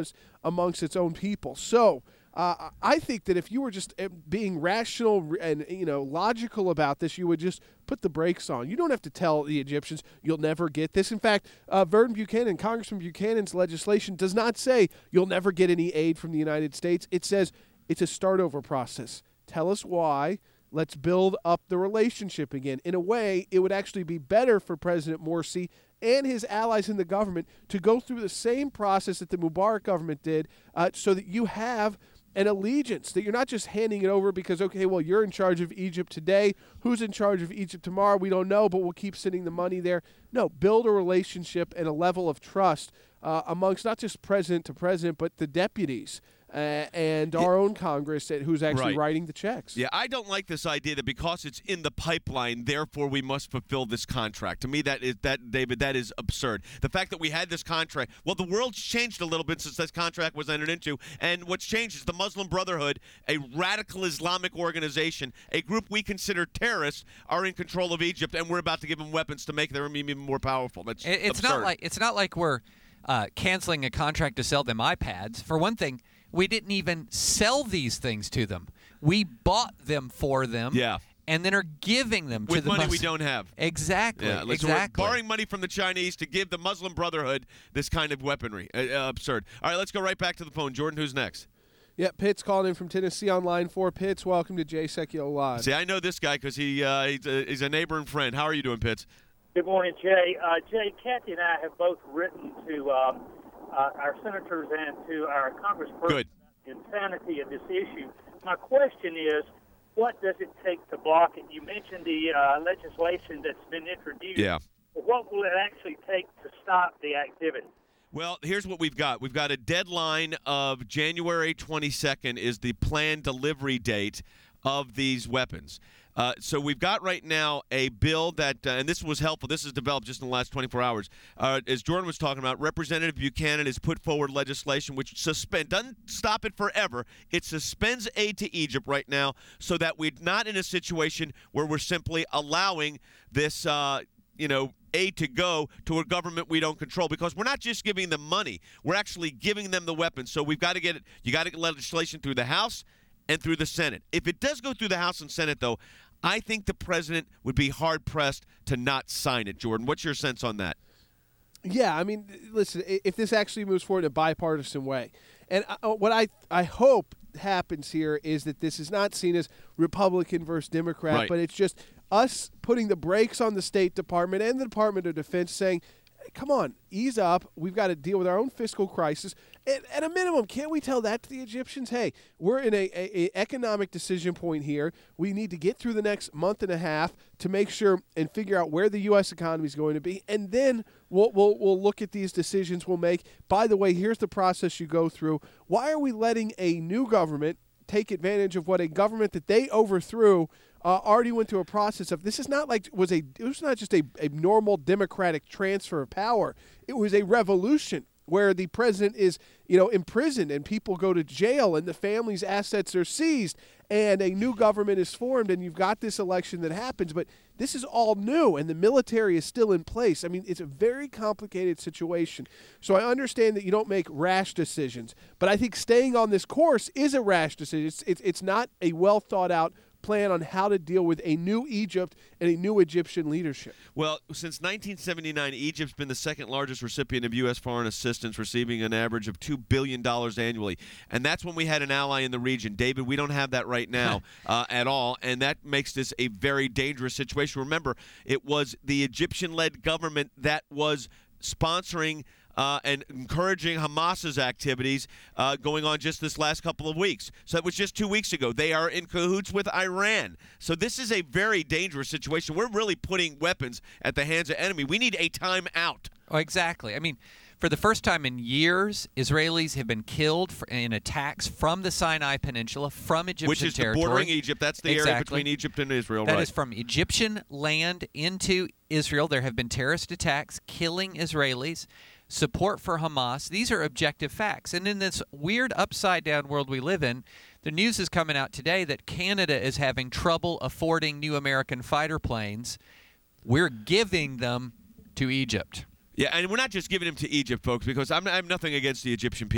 amongst its own people. So uh, I think that if you were just being rational and you know logical about this, you would just put the brakes on. You don't have to tell the Egyptians you'll never get this. In fact, uh, Vernon Buchanan, Congressman Buchanan's legislation does not say you'll never get any aid from the United States. It says it's a start-over process. Tell us why. Let's build up the relationship again. In a way, it would actually be better for President Morsi and his allies in the government to go through the same process that the Mubarak government did uh, so that you have an allegiance, that you're not just handing it over because, okay, well, you're in charge of Egypt today. Who's in charge of Egypt tomorrow? We don't know, but we'll keep sending the money there. No, build a relationship and a level of trust uh, amongst not just president to president, but the deputies. Uh, and our own Congress who's actually Right. writing the checks. Yeah, I don't like this idea that because it's in the pipeline, therefore we must fulfill this contract. To me, that is that David, that is absurd. The fact that we had this contract, well, the world's changed a little bit since this contract was entered into, and what's changed is the Muslim Brotherhood, a radical Islamic organization, a group we consider terrorists, are in control of Egypt, and we're about to give them weapons to make them even more powerful. That's It- it's absurd. not like it's not like we're uh, canceling a contract to sell them iPads. For one thing, we didn't even sell these things to them. We bought them for them. Yeah. And then are giving them with to the money we Mus- don't have. Exactly. Yeah, listen, exactly. We're borrowing money from the Chinese to give the Muslim Brotherhood this kind of weaponry. Uh, uh, absurd. All right, let's go right back to the phone. Jordan, who's next? Yeah, Pitt's calling in from Tennessee on line four. Pitts, welcome to Jay Secchio Live. See, I know this guy because he uh, he's, a, he's a neighbor and friend. How are you doing, Pitts? Good morning, Jay. Uh, Jay, Kathy and I have both written to um, uh, our senators and to our congressperson Good. about the insanity of this issue. My question is, what does it take to block it? You mentioned the uh, legislation that's been introduced. Yeah. But what will it actually take to stop the activity? Well, here's what we've got. We've got a deadline of January twenty-second is the planned delivery date of these weapons. Uh, so we've got right now a bill that, uh, and this was helpful, this is developed just in the last twenty-four hours. Uh, as Jordan was talking about, Representative Buchanan has put forward legislation which suspend doesn't stop it forever. It suspends aid to Egypt right now so that we're not in a situation where we're simply allowing this, uh, you know, aid to go to a government we don't control, because we're not just giving them money, we're actually giving them the weapons. So we've got to get it, you got to get legislation through the House and through the Senate. If it does go through the House and Senate, though, I think the president would be hard-pressed to not sign it. Jordan, what's your sense on that? Yeah, I mean, listen, if this actually moves forward in a bipartisan way, and uh, what I I hope happens here is that this is not seen as Republican versus Democrat, Right. but it's just us putting the brakes on the State Department and the Department of Defense saying, come on, ease up. We've got to deal with our own fiscal crisis. At, at a minimum, can't we tell that to the Egyptians? Hey, we're in a, a, a economic decision point here. We need to get through the next month and a half to make sure and figure out where the U S economy is going to be, and then we'll, we'll we'll look at these decisions we'll make. By the way, here's the process you go through. Why are we letting a new government take advantage of what a government that they overthrew Uh, already went through a process of? This is not like was a it was not just a, a normal democratic transfer of power. It was a revolution where the president is, you know, imprisoned and people go to jail and the family's assets are seized and a new government is formed and you've got this election that happens. But this is all new and the military is still in place. I mean, it's a very complicated situation. So I understand that you don't make rash decisions, but I think staying on this course is a rash decision. It's it's, it's not a well thought out plan on how to deal with a new Egypt and a new Egyptian leadership. Well, since nineteen seventy-nine, Egypt's been the second largest recipient of U S foreign assistance, receiving an average of two billion dollars annually. And that's when we had an ally in the region. David, we don't have that right now uh, at all, and that makes this a very dangerous situation. Remember, it was the Egyptian-led government that was sponsoring Uh, and encouraging Hamas's activities uh, going on just this last couple of weeks. So it was just two weeks ago. They are in cahoots with Iran. So this is a very dangerous situation. We're really putting weapons at the hands of enemy. We need a timeout. Oh, exactly. I mean, for the first time in years, Israelis have been killed for, in attacks from the Sinai Peninsula, from Egyptian Which is territory. bordering Egypt. That's the exactly. area between Egypt and Israel, That right? is from Egyptian land into Israel. There have been terrorist attacks killing Israelis. Support for Hamas. These are objective facts. And in this weird upside-down world we live in, the news is coming out today that Canada is having trouble affording new American fighter planes. We're giving them to Egypt. Yeah, and we're not just giving them to Egypt, folks, because I'm, I have nothing against the Egyptian people.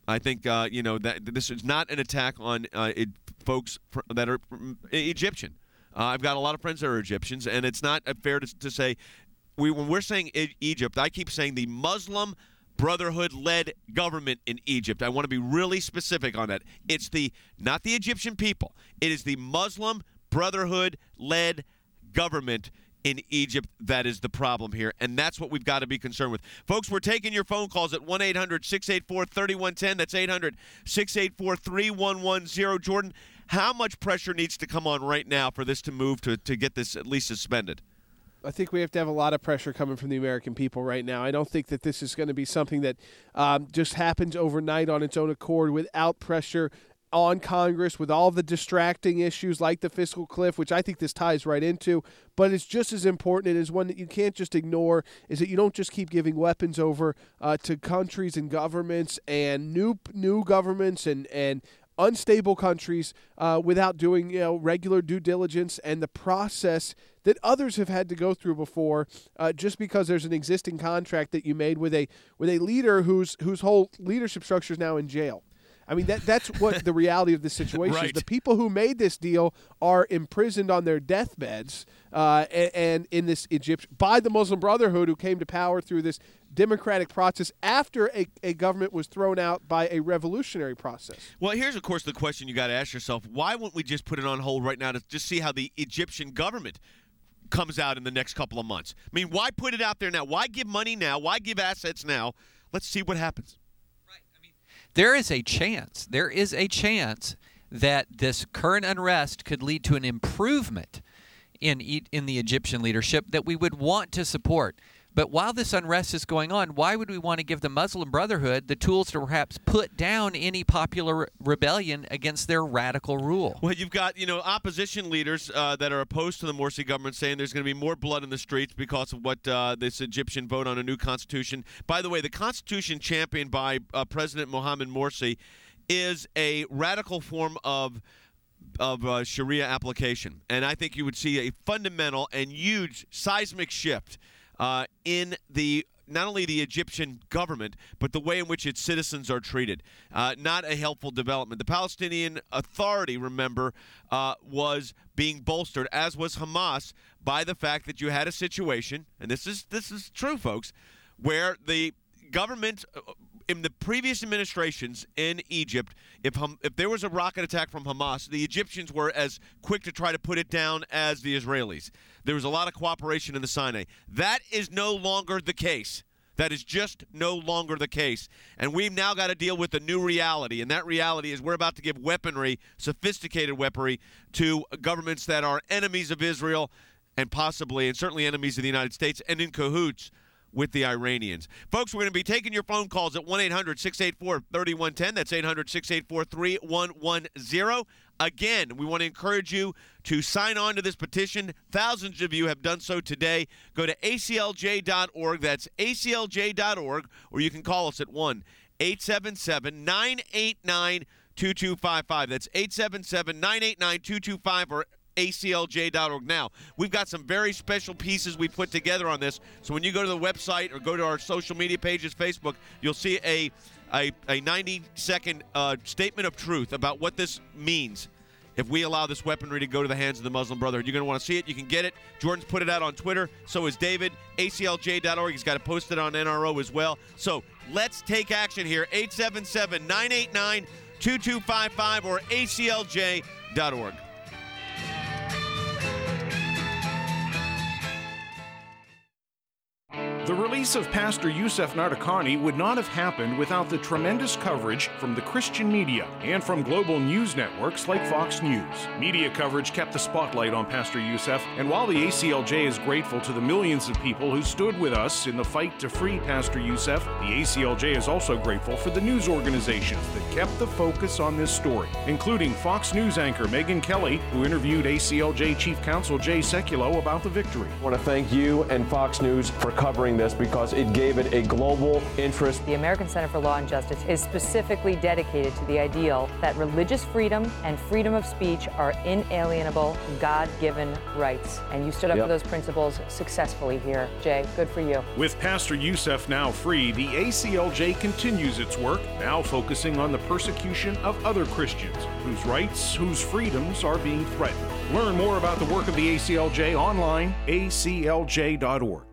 I think uh, you know that this is not an attack on uh, it, folks fr- that are Egyptian. Uh, I've got a lot of friends that are Egyptians, and it's not fair to, to say we when we're saying e- Egypt. I keep saying the Muslim Brotherhood-led government in Egypt. I want to be really specific on that. It's the not the Egyptian people. It is the Muslim Brotherhood-led government in Egypt that is the problem here, and that's what we've got to be concerned with. Folks, we're taking your phone calls at one eight hundred six eight four three one one zero. That's eight hundred six eight four three one one zero. Jordan, how much pressure needs to come on right now for this to move to, to get this at least suspended? I think we have to have a lot of pressure coming from the American people right now. I don't think that this is going to be something that um, just happens overnight on its own accord without pressure on Congress, with all the distracting issues like the fiscal cliff, which I think this ties right into. But it's just as important, and is one that you can't just ignore, is that you don't just keep giving weapons over uh, to countries and governments and new new governments and, and unstable countries uh, without doing you know regular due diligence and the process that others have had to go through before, uh, just because there's an existing contract that you made with a with a leader whose whose whole leadership structure is now in jail. I mean, that that's what the reality of the situation right. is. The people who made this deal are imprisoned on their deathbeds uh, and, and in this Egypt by the Muslim Brotherhood, who came to power through this democratic process after a, a government was thrown out by a revolutionary process. Well, here's, of course, the question you got to ask yourself. Why wouldn't we just put it on hold right now to just see how the Egyptian government comes out in the next couple of months? I mean, why put it out there now? Why give money now? Why give assets now? Let's see what happens. There is a chance, there is a chance that this current unrest could lead to an improvement in in the Egyptian leadership that we would want to support. But while this unrest is going on, why would we want to give the Muslim Brotherhood the tools to perhaps put down any popular re- rebellion against their radical rule? Well, you've got, you know, opposition leaders uh, that are opposed to the Morsi government saying there's going to be more blood in the streets because of what uh, this Egyptian vote on a new constitution. By the way, the constitution championed by uh, President Mohamed Morsi is a radical form of of uh, Sharia application. And I think you would see a fundamental and huge seismic shift Uh, in the not only the Egyptian government, but the way in which its citizens are treated. Uh, not a helpful development. The Palestinian Authority, remember, uh, was being bolstered, as was Hamas, by the fact that you had a situation, and this is this is true, folks, where the government in the previous administrations in Egypt, if Ham- if there was a rocket attack from Hamas, the Egyptians were as quick to try to put it down as the Israelis. There was a lot of cooperation in the Sinai. That is no longer the case. That is just no longer the case. And we've now got to deal with a new reality, and that reality is we're about to give weaponry, sophisticated weaponry, to governments that are enemies of Israel and possibly, and certainly enemies of the United States, and in cahoots with the Iranians. Folks, we're going to be taking your phone calls at one eight hundred six eight four three one one zero. That's eight hundred six eight four three one one zero. Again, we want to encourage you to sign on to this petition. Thousands of you have done so today. Go to A C L J dot org. That's A C L J dot org. Or you can call us at one eight seven seven nine eight nine two two five five. That's eight seven seven nine eight nine two two five or A C L J dot org. Now, we've got some very special pieces we put together on this. So when you go to the website or go to our social media pages, Facebook, you'll see a a, a ninety-second uh, statement of truth about what this means if we allow this weaponry to go to the hands of the Muslim Brotherhood. You're going to want to see it. You can get it. Jordan's put it out on Twitter. So is David. A C L J dot org. He's got it posted on N R O as well. So let's take action here. eight seven seven nine eight nine two two five five or A C L J dot org. The release of Pastor Youssef Nadarkhani would not have happened without the tremendous coverage from the Christian media and from global news networks like Fox News. Media coverage kept the spotlight on Pastor Youssef, and while the A C L J is grateful to the millions of people who stood with us in the fight to free Pastor Youssef, the A C L J is also grateful for the news organizations that kept the focus on this story, including Fox News anchor Megyn Kelly, who interviewed A C L J Chief Counsel Jay Sekulow about the victory. I want to thank you and Fox News for covering covering this because it gave it a global interest. The American Center for Law and Justice is specifically dedicated to the ideal that religious freedom and freedom of speech are inalienable, God-given rights. And you stood up Yep. for those principles successfully here. Jay, good for you. With Pastor Youssef now free, the A C L J continues its work, now focusing on the persecution of other Christians, whose rights, whose freedoms are being threatened. Learn more about the work of the A C L J online, A C L J dot org.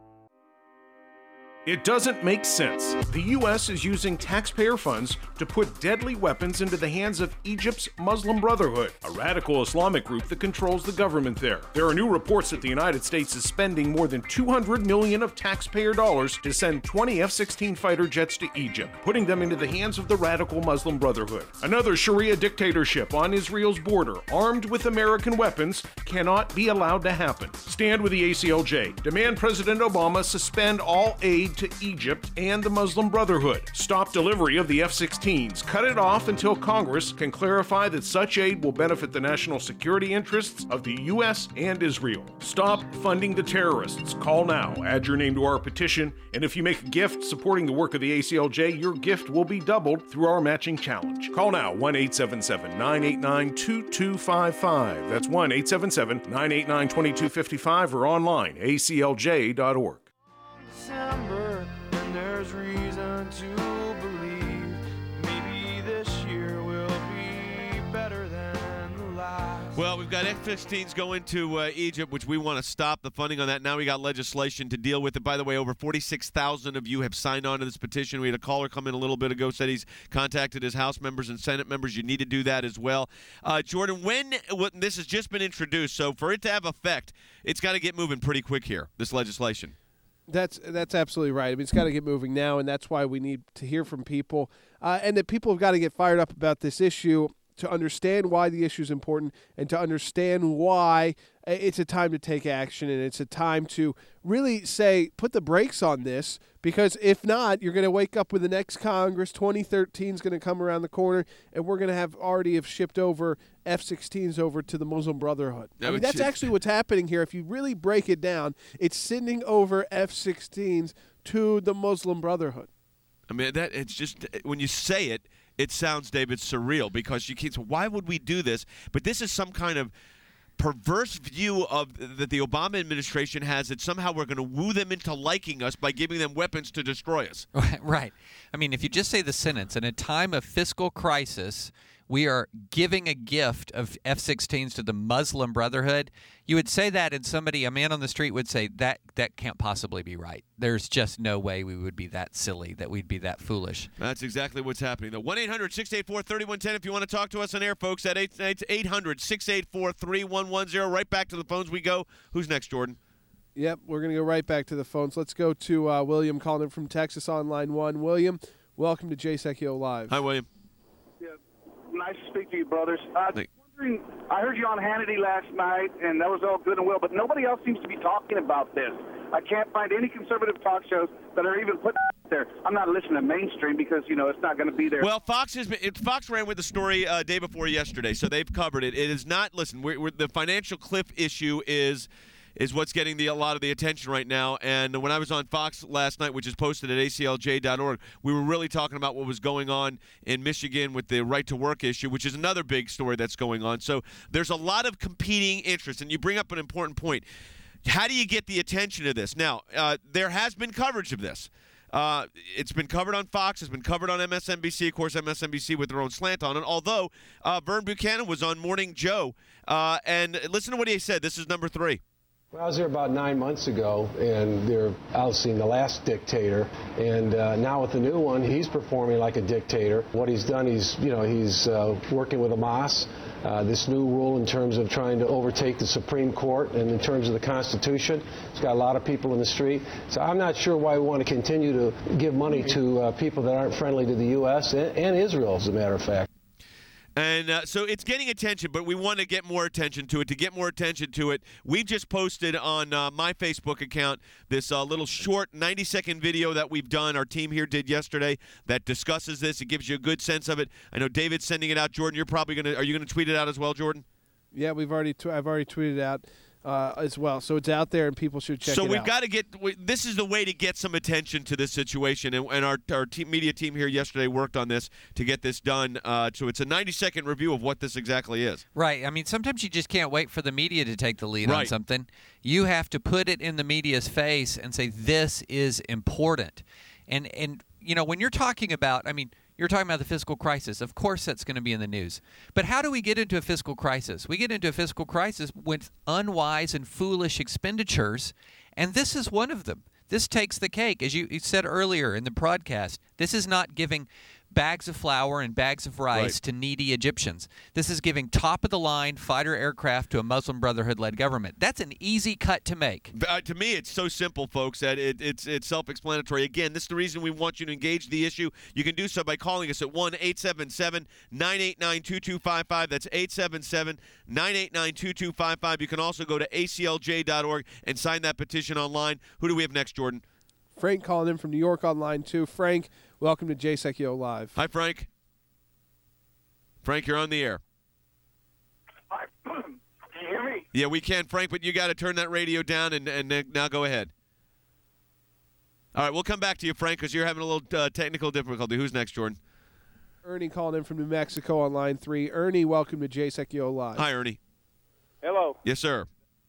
It doesn't make sense. The U S is using taxpayer funds to put deadly weapons into the hands of Egypt's Muslim Brotherhood, a radical Islamic group that controls the government there. There are new reports that the United States is spending more than two hundred million dollars of taxpayer dollars to send twenty F sixteen fighter jets to Egypt, putting them into the hands of the radical Muslim Brotherhood. Another Sharia dictatorship on Israel's border, armed with American weapons, cannot be allowed to happen. Stand with the A C L J. Demand President Obama suspend all aid to Egypt and the Muslim Brotherhood. Stop delivery of the F sixteens. Cut it off until Congress can clarify that such aid will benefit the national security interests of the U S and Israel. Stop funding the terrorists. Call now. Add your name to our petition, and if you make a gift supporting the work of the A C L J, your gift will be doubled through our matching challenge. Call now, one eight seven seven, nine eight nine, two two five five. That's one eight seven seven, nine eight nine, two two five five or online, A C L J dot org. December, and there's reason to believe maybe this year will be better than the last. Well, we've got F sixteens going to uh, Egypt, which we want to stop the funding on that. Now we got legislation to deal with it. By the way, over forty-six thousand of you have signed on to this petition. We had a caller come in a little bit ago, said he's contacted his House members and Senate members. You need to do that as well. Uh, Jordan, when well, this has just been introduced, so for it to have effect, it's got to get moving pretty quick here, this legislation. That's that's absolutely right. I mean, it's got to get moving now, and that's why we need to hear from people, uh, and that people have got to get fired up about this issue to understand why the issue is important and to understand why it's a time to take action and it's a time to really say, put the brakes on this, because if not, you're going to wake up with the next Congress. twenty thirteen is going to come around the corner, and we're going to have already have shipped over F sixteens over to the Muslim Brotherhood. I mean, that's actually what's happening here. If you really break it down, it's sending over F sixteens to the Muslim Brotherhood. I mean, that it's just when you say it, it sounds, David, surreal, because you can't say, why would we do this? But this is some kind of perverse view of that the Obama administration has, that somehow we're going to woo them into liking us by giving them weapons to destroy us. Right. I mean, if you just say the sentence, in a time of fiscal crisis, we are giving a gift of F sixteens to the Muslim Brotherhood, you would say that, and somebody, a man on the street, would say, that that can't possibly be right. There's just no way we would be that silly, that we'd be that foolish. That's exactly what's happening, though. one eight hundred, six eight four, three one one zero if you want to talk to us on air, folks, at eight hundred, six eight four, three one one zero. Right back to the phones we go. Who's next, Jordan? Yep, we're going to go right back to the phones. Let's go to uh, William calling in from Texas on line one. William, welcome to J S E C O Live. Hi, William. Nice to speak to you, brothers. Uh, just wondering, I heard you on Hannity last night, and that was all good and well, but nobody else seems to be talking about this. I can't find any conservative talk shows that are even put out there. I'm not listening to mainstream because, you know, it's not going to be there. Well, Fox has been, it, Fox ran with the story uh, day before yesterday, so they've covered it. It is not, listen, we're, we're, the financial cliff issue is is what's getting the, a lot of the attention right now. And when I was on Fox last night, which is posted at A C L J dot org, we were really talking about what was going on in Michigan with the right-to-work issue, which is another big story that's going on. So there's a lot of competing interests, and you bring up an important point. How do you get the attention of this? Now, uh, there has been coverage of this. Uh, it's been covered on Fox. It's been covered on M S N B C. Of course, M S N B C with their own slant on it. Although uh, Vern Buchanan was on Morning Joe, uh, and listen to what he said. This is number three. Well, I was there about nine months ago, and they're ousting the last dictator, and uh, now with the new one, he's performing like a dictator. What he's done, he's you know he's uh, working with Hamas. Uh, this new rule in terms of trying to overtake the Supreme Court and in terms of the Constitution. It's got a lot of people in the street. So I'm not sure why we want to continue to give money to uh, people that aren't friendly to the U S and, and Israel, as a matter of fact. And uh, so it's getting attention, but we want to get more attention to it. To get more attention to it, we just posted on uh, my Facebook account this uh, little short ninety-second video that we've done, our team here did yesterday, that discusses this. It gives you a good sense of it. I know David's sending it out. Jordan, you're probably going to – are you going to tweet it out as well, Jordan? Yeah, we've already. Tw- I've already tweeted out uh, as well. So it's out there, and people should check so it out. So we've got to get we, – this is the way to get some attention to this situation, and, and our, our team, media team here yesterday worked on this to get this done. Uh, so it's a ninety-second review of what this exactly is. Right. I mean, sometimes you just can't wait for the media to take the lead right. on something. You have to put it in the media's face and say, this is important. And, and you know, when you're talking about – I mean – you're talking about the fiscal crisis. Of course that's going to be in the news. But how do we get into a fiscal crisis? We get into a fiscal crisis with unwise and foolish expenditures, and this is one of them. This takes the cake. As you said earlier in the broadcast, this is not giving bags of flour and bags of rice right. to needy Egyptians. This is giving top-of-the-line fighter aircraft to a Muslim Brotherhood-led government. That's an easy cut to make. Uh, to me, it's so simple, folks, that it, it's it's self-explanatory. Again, this is the reason we want you to engage the issue. You can do so by calling us at one eight seven seven, nine eight nine, two two five five. That's eight seven seven, nine eight nine, two two five five. You can also go to A C L J dot org and sign that petition online. Who do we have next, Jordan? Frank calling in from New York online, too. Frank, welcome to J Secchio Live. Hi, Frank. Frank, you're on the air. Hi. Can you hear me? Yeah, we can, Frank, but you got to turn that radio down, and, and now go ahead. All right, we'll come back to you, Frank, because you're having a little uh, technical difficulty. Who's next, Jordan? Ernie calling in from New Mexico on line three. Ernie, welcome to J Secchio Live. Hi, Ernie. Hello. Yes, sir.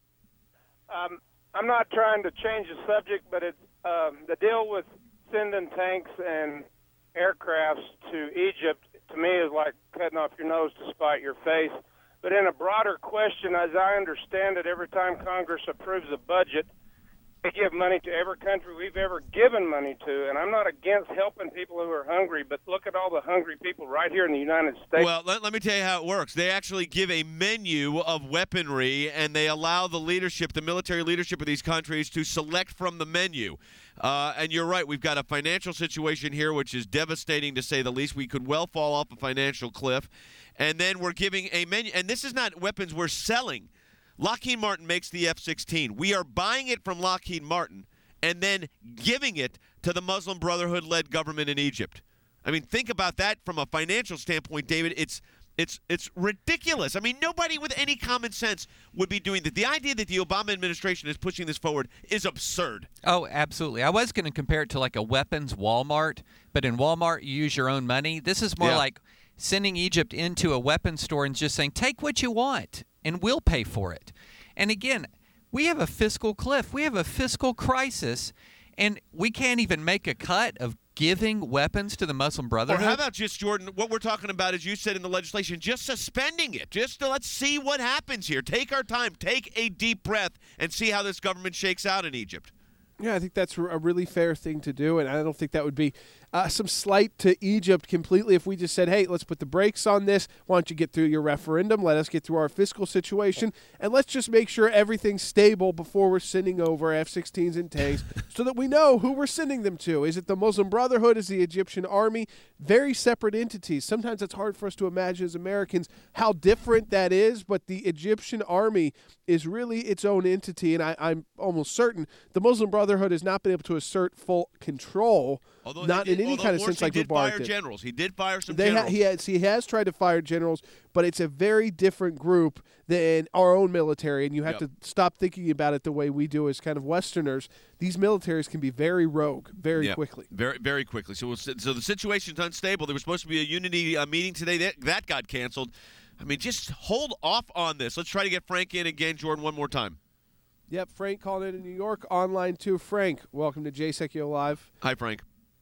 Um, I'm not trying to change the subject, but it's um, the deal with sending tanks and aircrafts to Egypt, to me, is like cutting off your nose to spite your face. But in a broader question, as I understand it, every time Congress approves a budget, they give money to every country we've ever given money to. And I'm not against helping people who are hungry, but look at all the hungry people right here in the United States. Well, let, let me tell you how it works. They actually give a menu of weaponry, and they allow the leadership, the military leadership of these countries, to select from the menu. Uh, and you're right. We've got a financial situation here which is devastating, to say the least. We could well fall off a financial cliff. And then we're giving a menu. And this is not weapons we're selling. Lockheed Martin makes the F sixteen. We are buying it from Lockheed Martin and then giving it to the Muslim Brotherhood-led government in Egypt. I mean, think about that from a financial standpoint, David. It's it's it's ridiculous. I mean, nobody with any common sense would be doing that. The idea that the Obama administration is pushing this forward is absurd. Oh, absolutely. I was going to compare it to like a weapons Walmart, but in Walmart you use your own money. This is more Yeah. like sending Egypt into a weapons store and just saying, take what you want, and we'll pay for it. And again, we have a fiscal cliff. We have a fiscal crisis, and we can't even make a cut of giving weapons to the Muslim Or Brotherhood. how about just, Jordan, what we're talking about, as you said in the legislation, just suspending it. Just to, let's see what happens here. Take our time. Take a deep breath and see how this government shakes out in Egypt. Yeah, I think that's a really fair thing to do, and I don't think that would be uh, some slight to Egypt completely if we just said, hey, let's put the brakes on this. Why don't you get through your referendum? Let us get through our fiscal situation, and let's just make sure everything's stable before we're sending over F sixteens and tanks so that we know who we're sending them to. Is it the Muslim Brotherhood? Is the Egyptian army? Very separate entities. Sometimes it's hard for us to imagine as Americans how different that is, but the Egyptian army is really its own entity, and I, I'm almost certain the Muslim Brotherhood has not been able to assert full control, Although not did, in any kind of sense he like did Mubarak fire did. generals. He did fire some They ha- generals. he, has, he has tried to fire generals, but it's a very different group than our own military, and you have Yep. to stop thinking about it the way we do as kind of Westerners. These militaries can be very rogue very Yeah, quickly. Very, very quickly. So, we'll, so the situation's unstable. There was supposed to be a unity uh, meeting today. That, that got canceled. I mean, just hold off on this. Let's try to get Frank in again, Jordan, one more time. Yep, Frank calling in in New York, online too. Frank, welcome to J Secchio Live. Hi, Frank.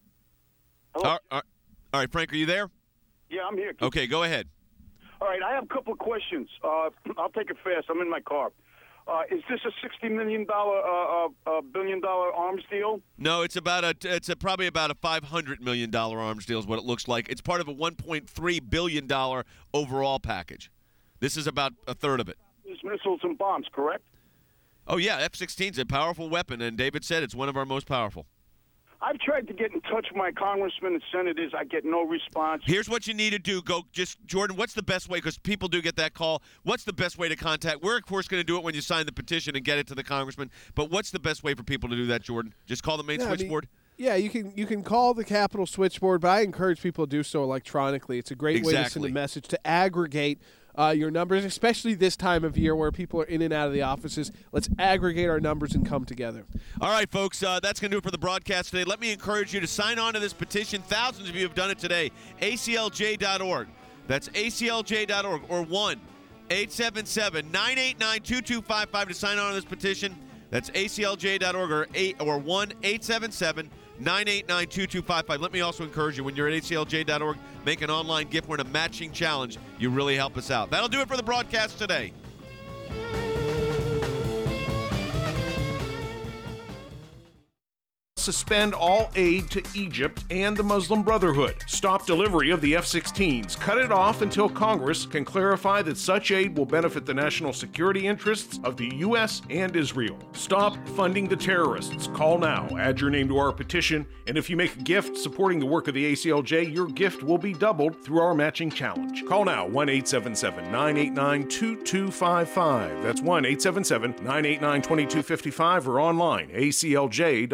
Hello? All right, all right, Frank, are you there? Yeah, I'm here. Okay, go ahead. All right, I have a couple of questions. Uh, I'll take it fast. I'm in my car. Uh, is this a sixty million dollars, uh, uh, uh, billion dollar arms deal? No, it's about a it's a, probably about a five hundred million dollars arms deal is what it looks like. It's part of a one point three billion dollars overall package. This is about a third of it. It's missiles and bombs, correct? Oh, yeah, F sixteen is a powerful weapon, and David said it's one of our most powerful. I've tried to get in touch with my congressmen and senators. I get no response. Here's what you need to do. Go just, Jordan, what's the best way? Because people do get that call. What's the best way to contact? We're, of course, going to do it when you sign the petition and get it to the congressman. But what's the best way for people to do that, Jordan? Just call the main Yeah, I mean, switchboard? Yeah, you can you can call the Capitol switchboard, but I encourage people to do so electronically. It's a great way to send Exactly. a message to aggregate uh, your numbers, especially this time of year where people are in and out of the offices. Let's aggregate our numbers and come together. All right, folks, uh, that's going to do it for the broadcast today. Let me encourage you to sign on to this petition. Thousands of you have done it today. A C L J dot org. That's A C L J dot org or one eight seven seven, nine eight nine, two two five five to sign on to this petition. That's A C L J dot org or, eight, or one eight seven seven, nine eight nine, two two five five. Let me also encourage you, when you're at A C L J dot org, make an online gift. Win a matching challenge. You really help us out. That'll do it for the broadcast today. Suspend all aid to Egypt and the Muslim Brotherhood. Stop delivery of the F sixteens. Cut it off until Congress can clarify that such aid will benefit the national security interests of the U S and Israel. Stop funding the terrorists. Call now. Add your name to our petition. And if you make a gift supporting the work of the A C L J, your gift will be doubled through our matching challenge. Call now. one eight seven seven, nine eight nine, two two five five. That's one eight seven seven, nine eight nine, two two five five or online. A C L J dot org.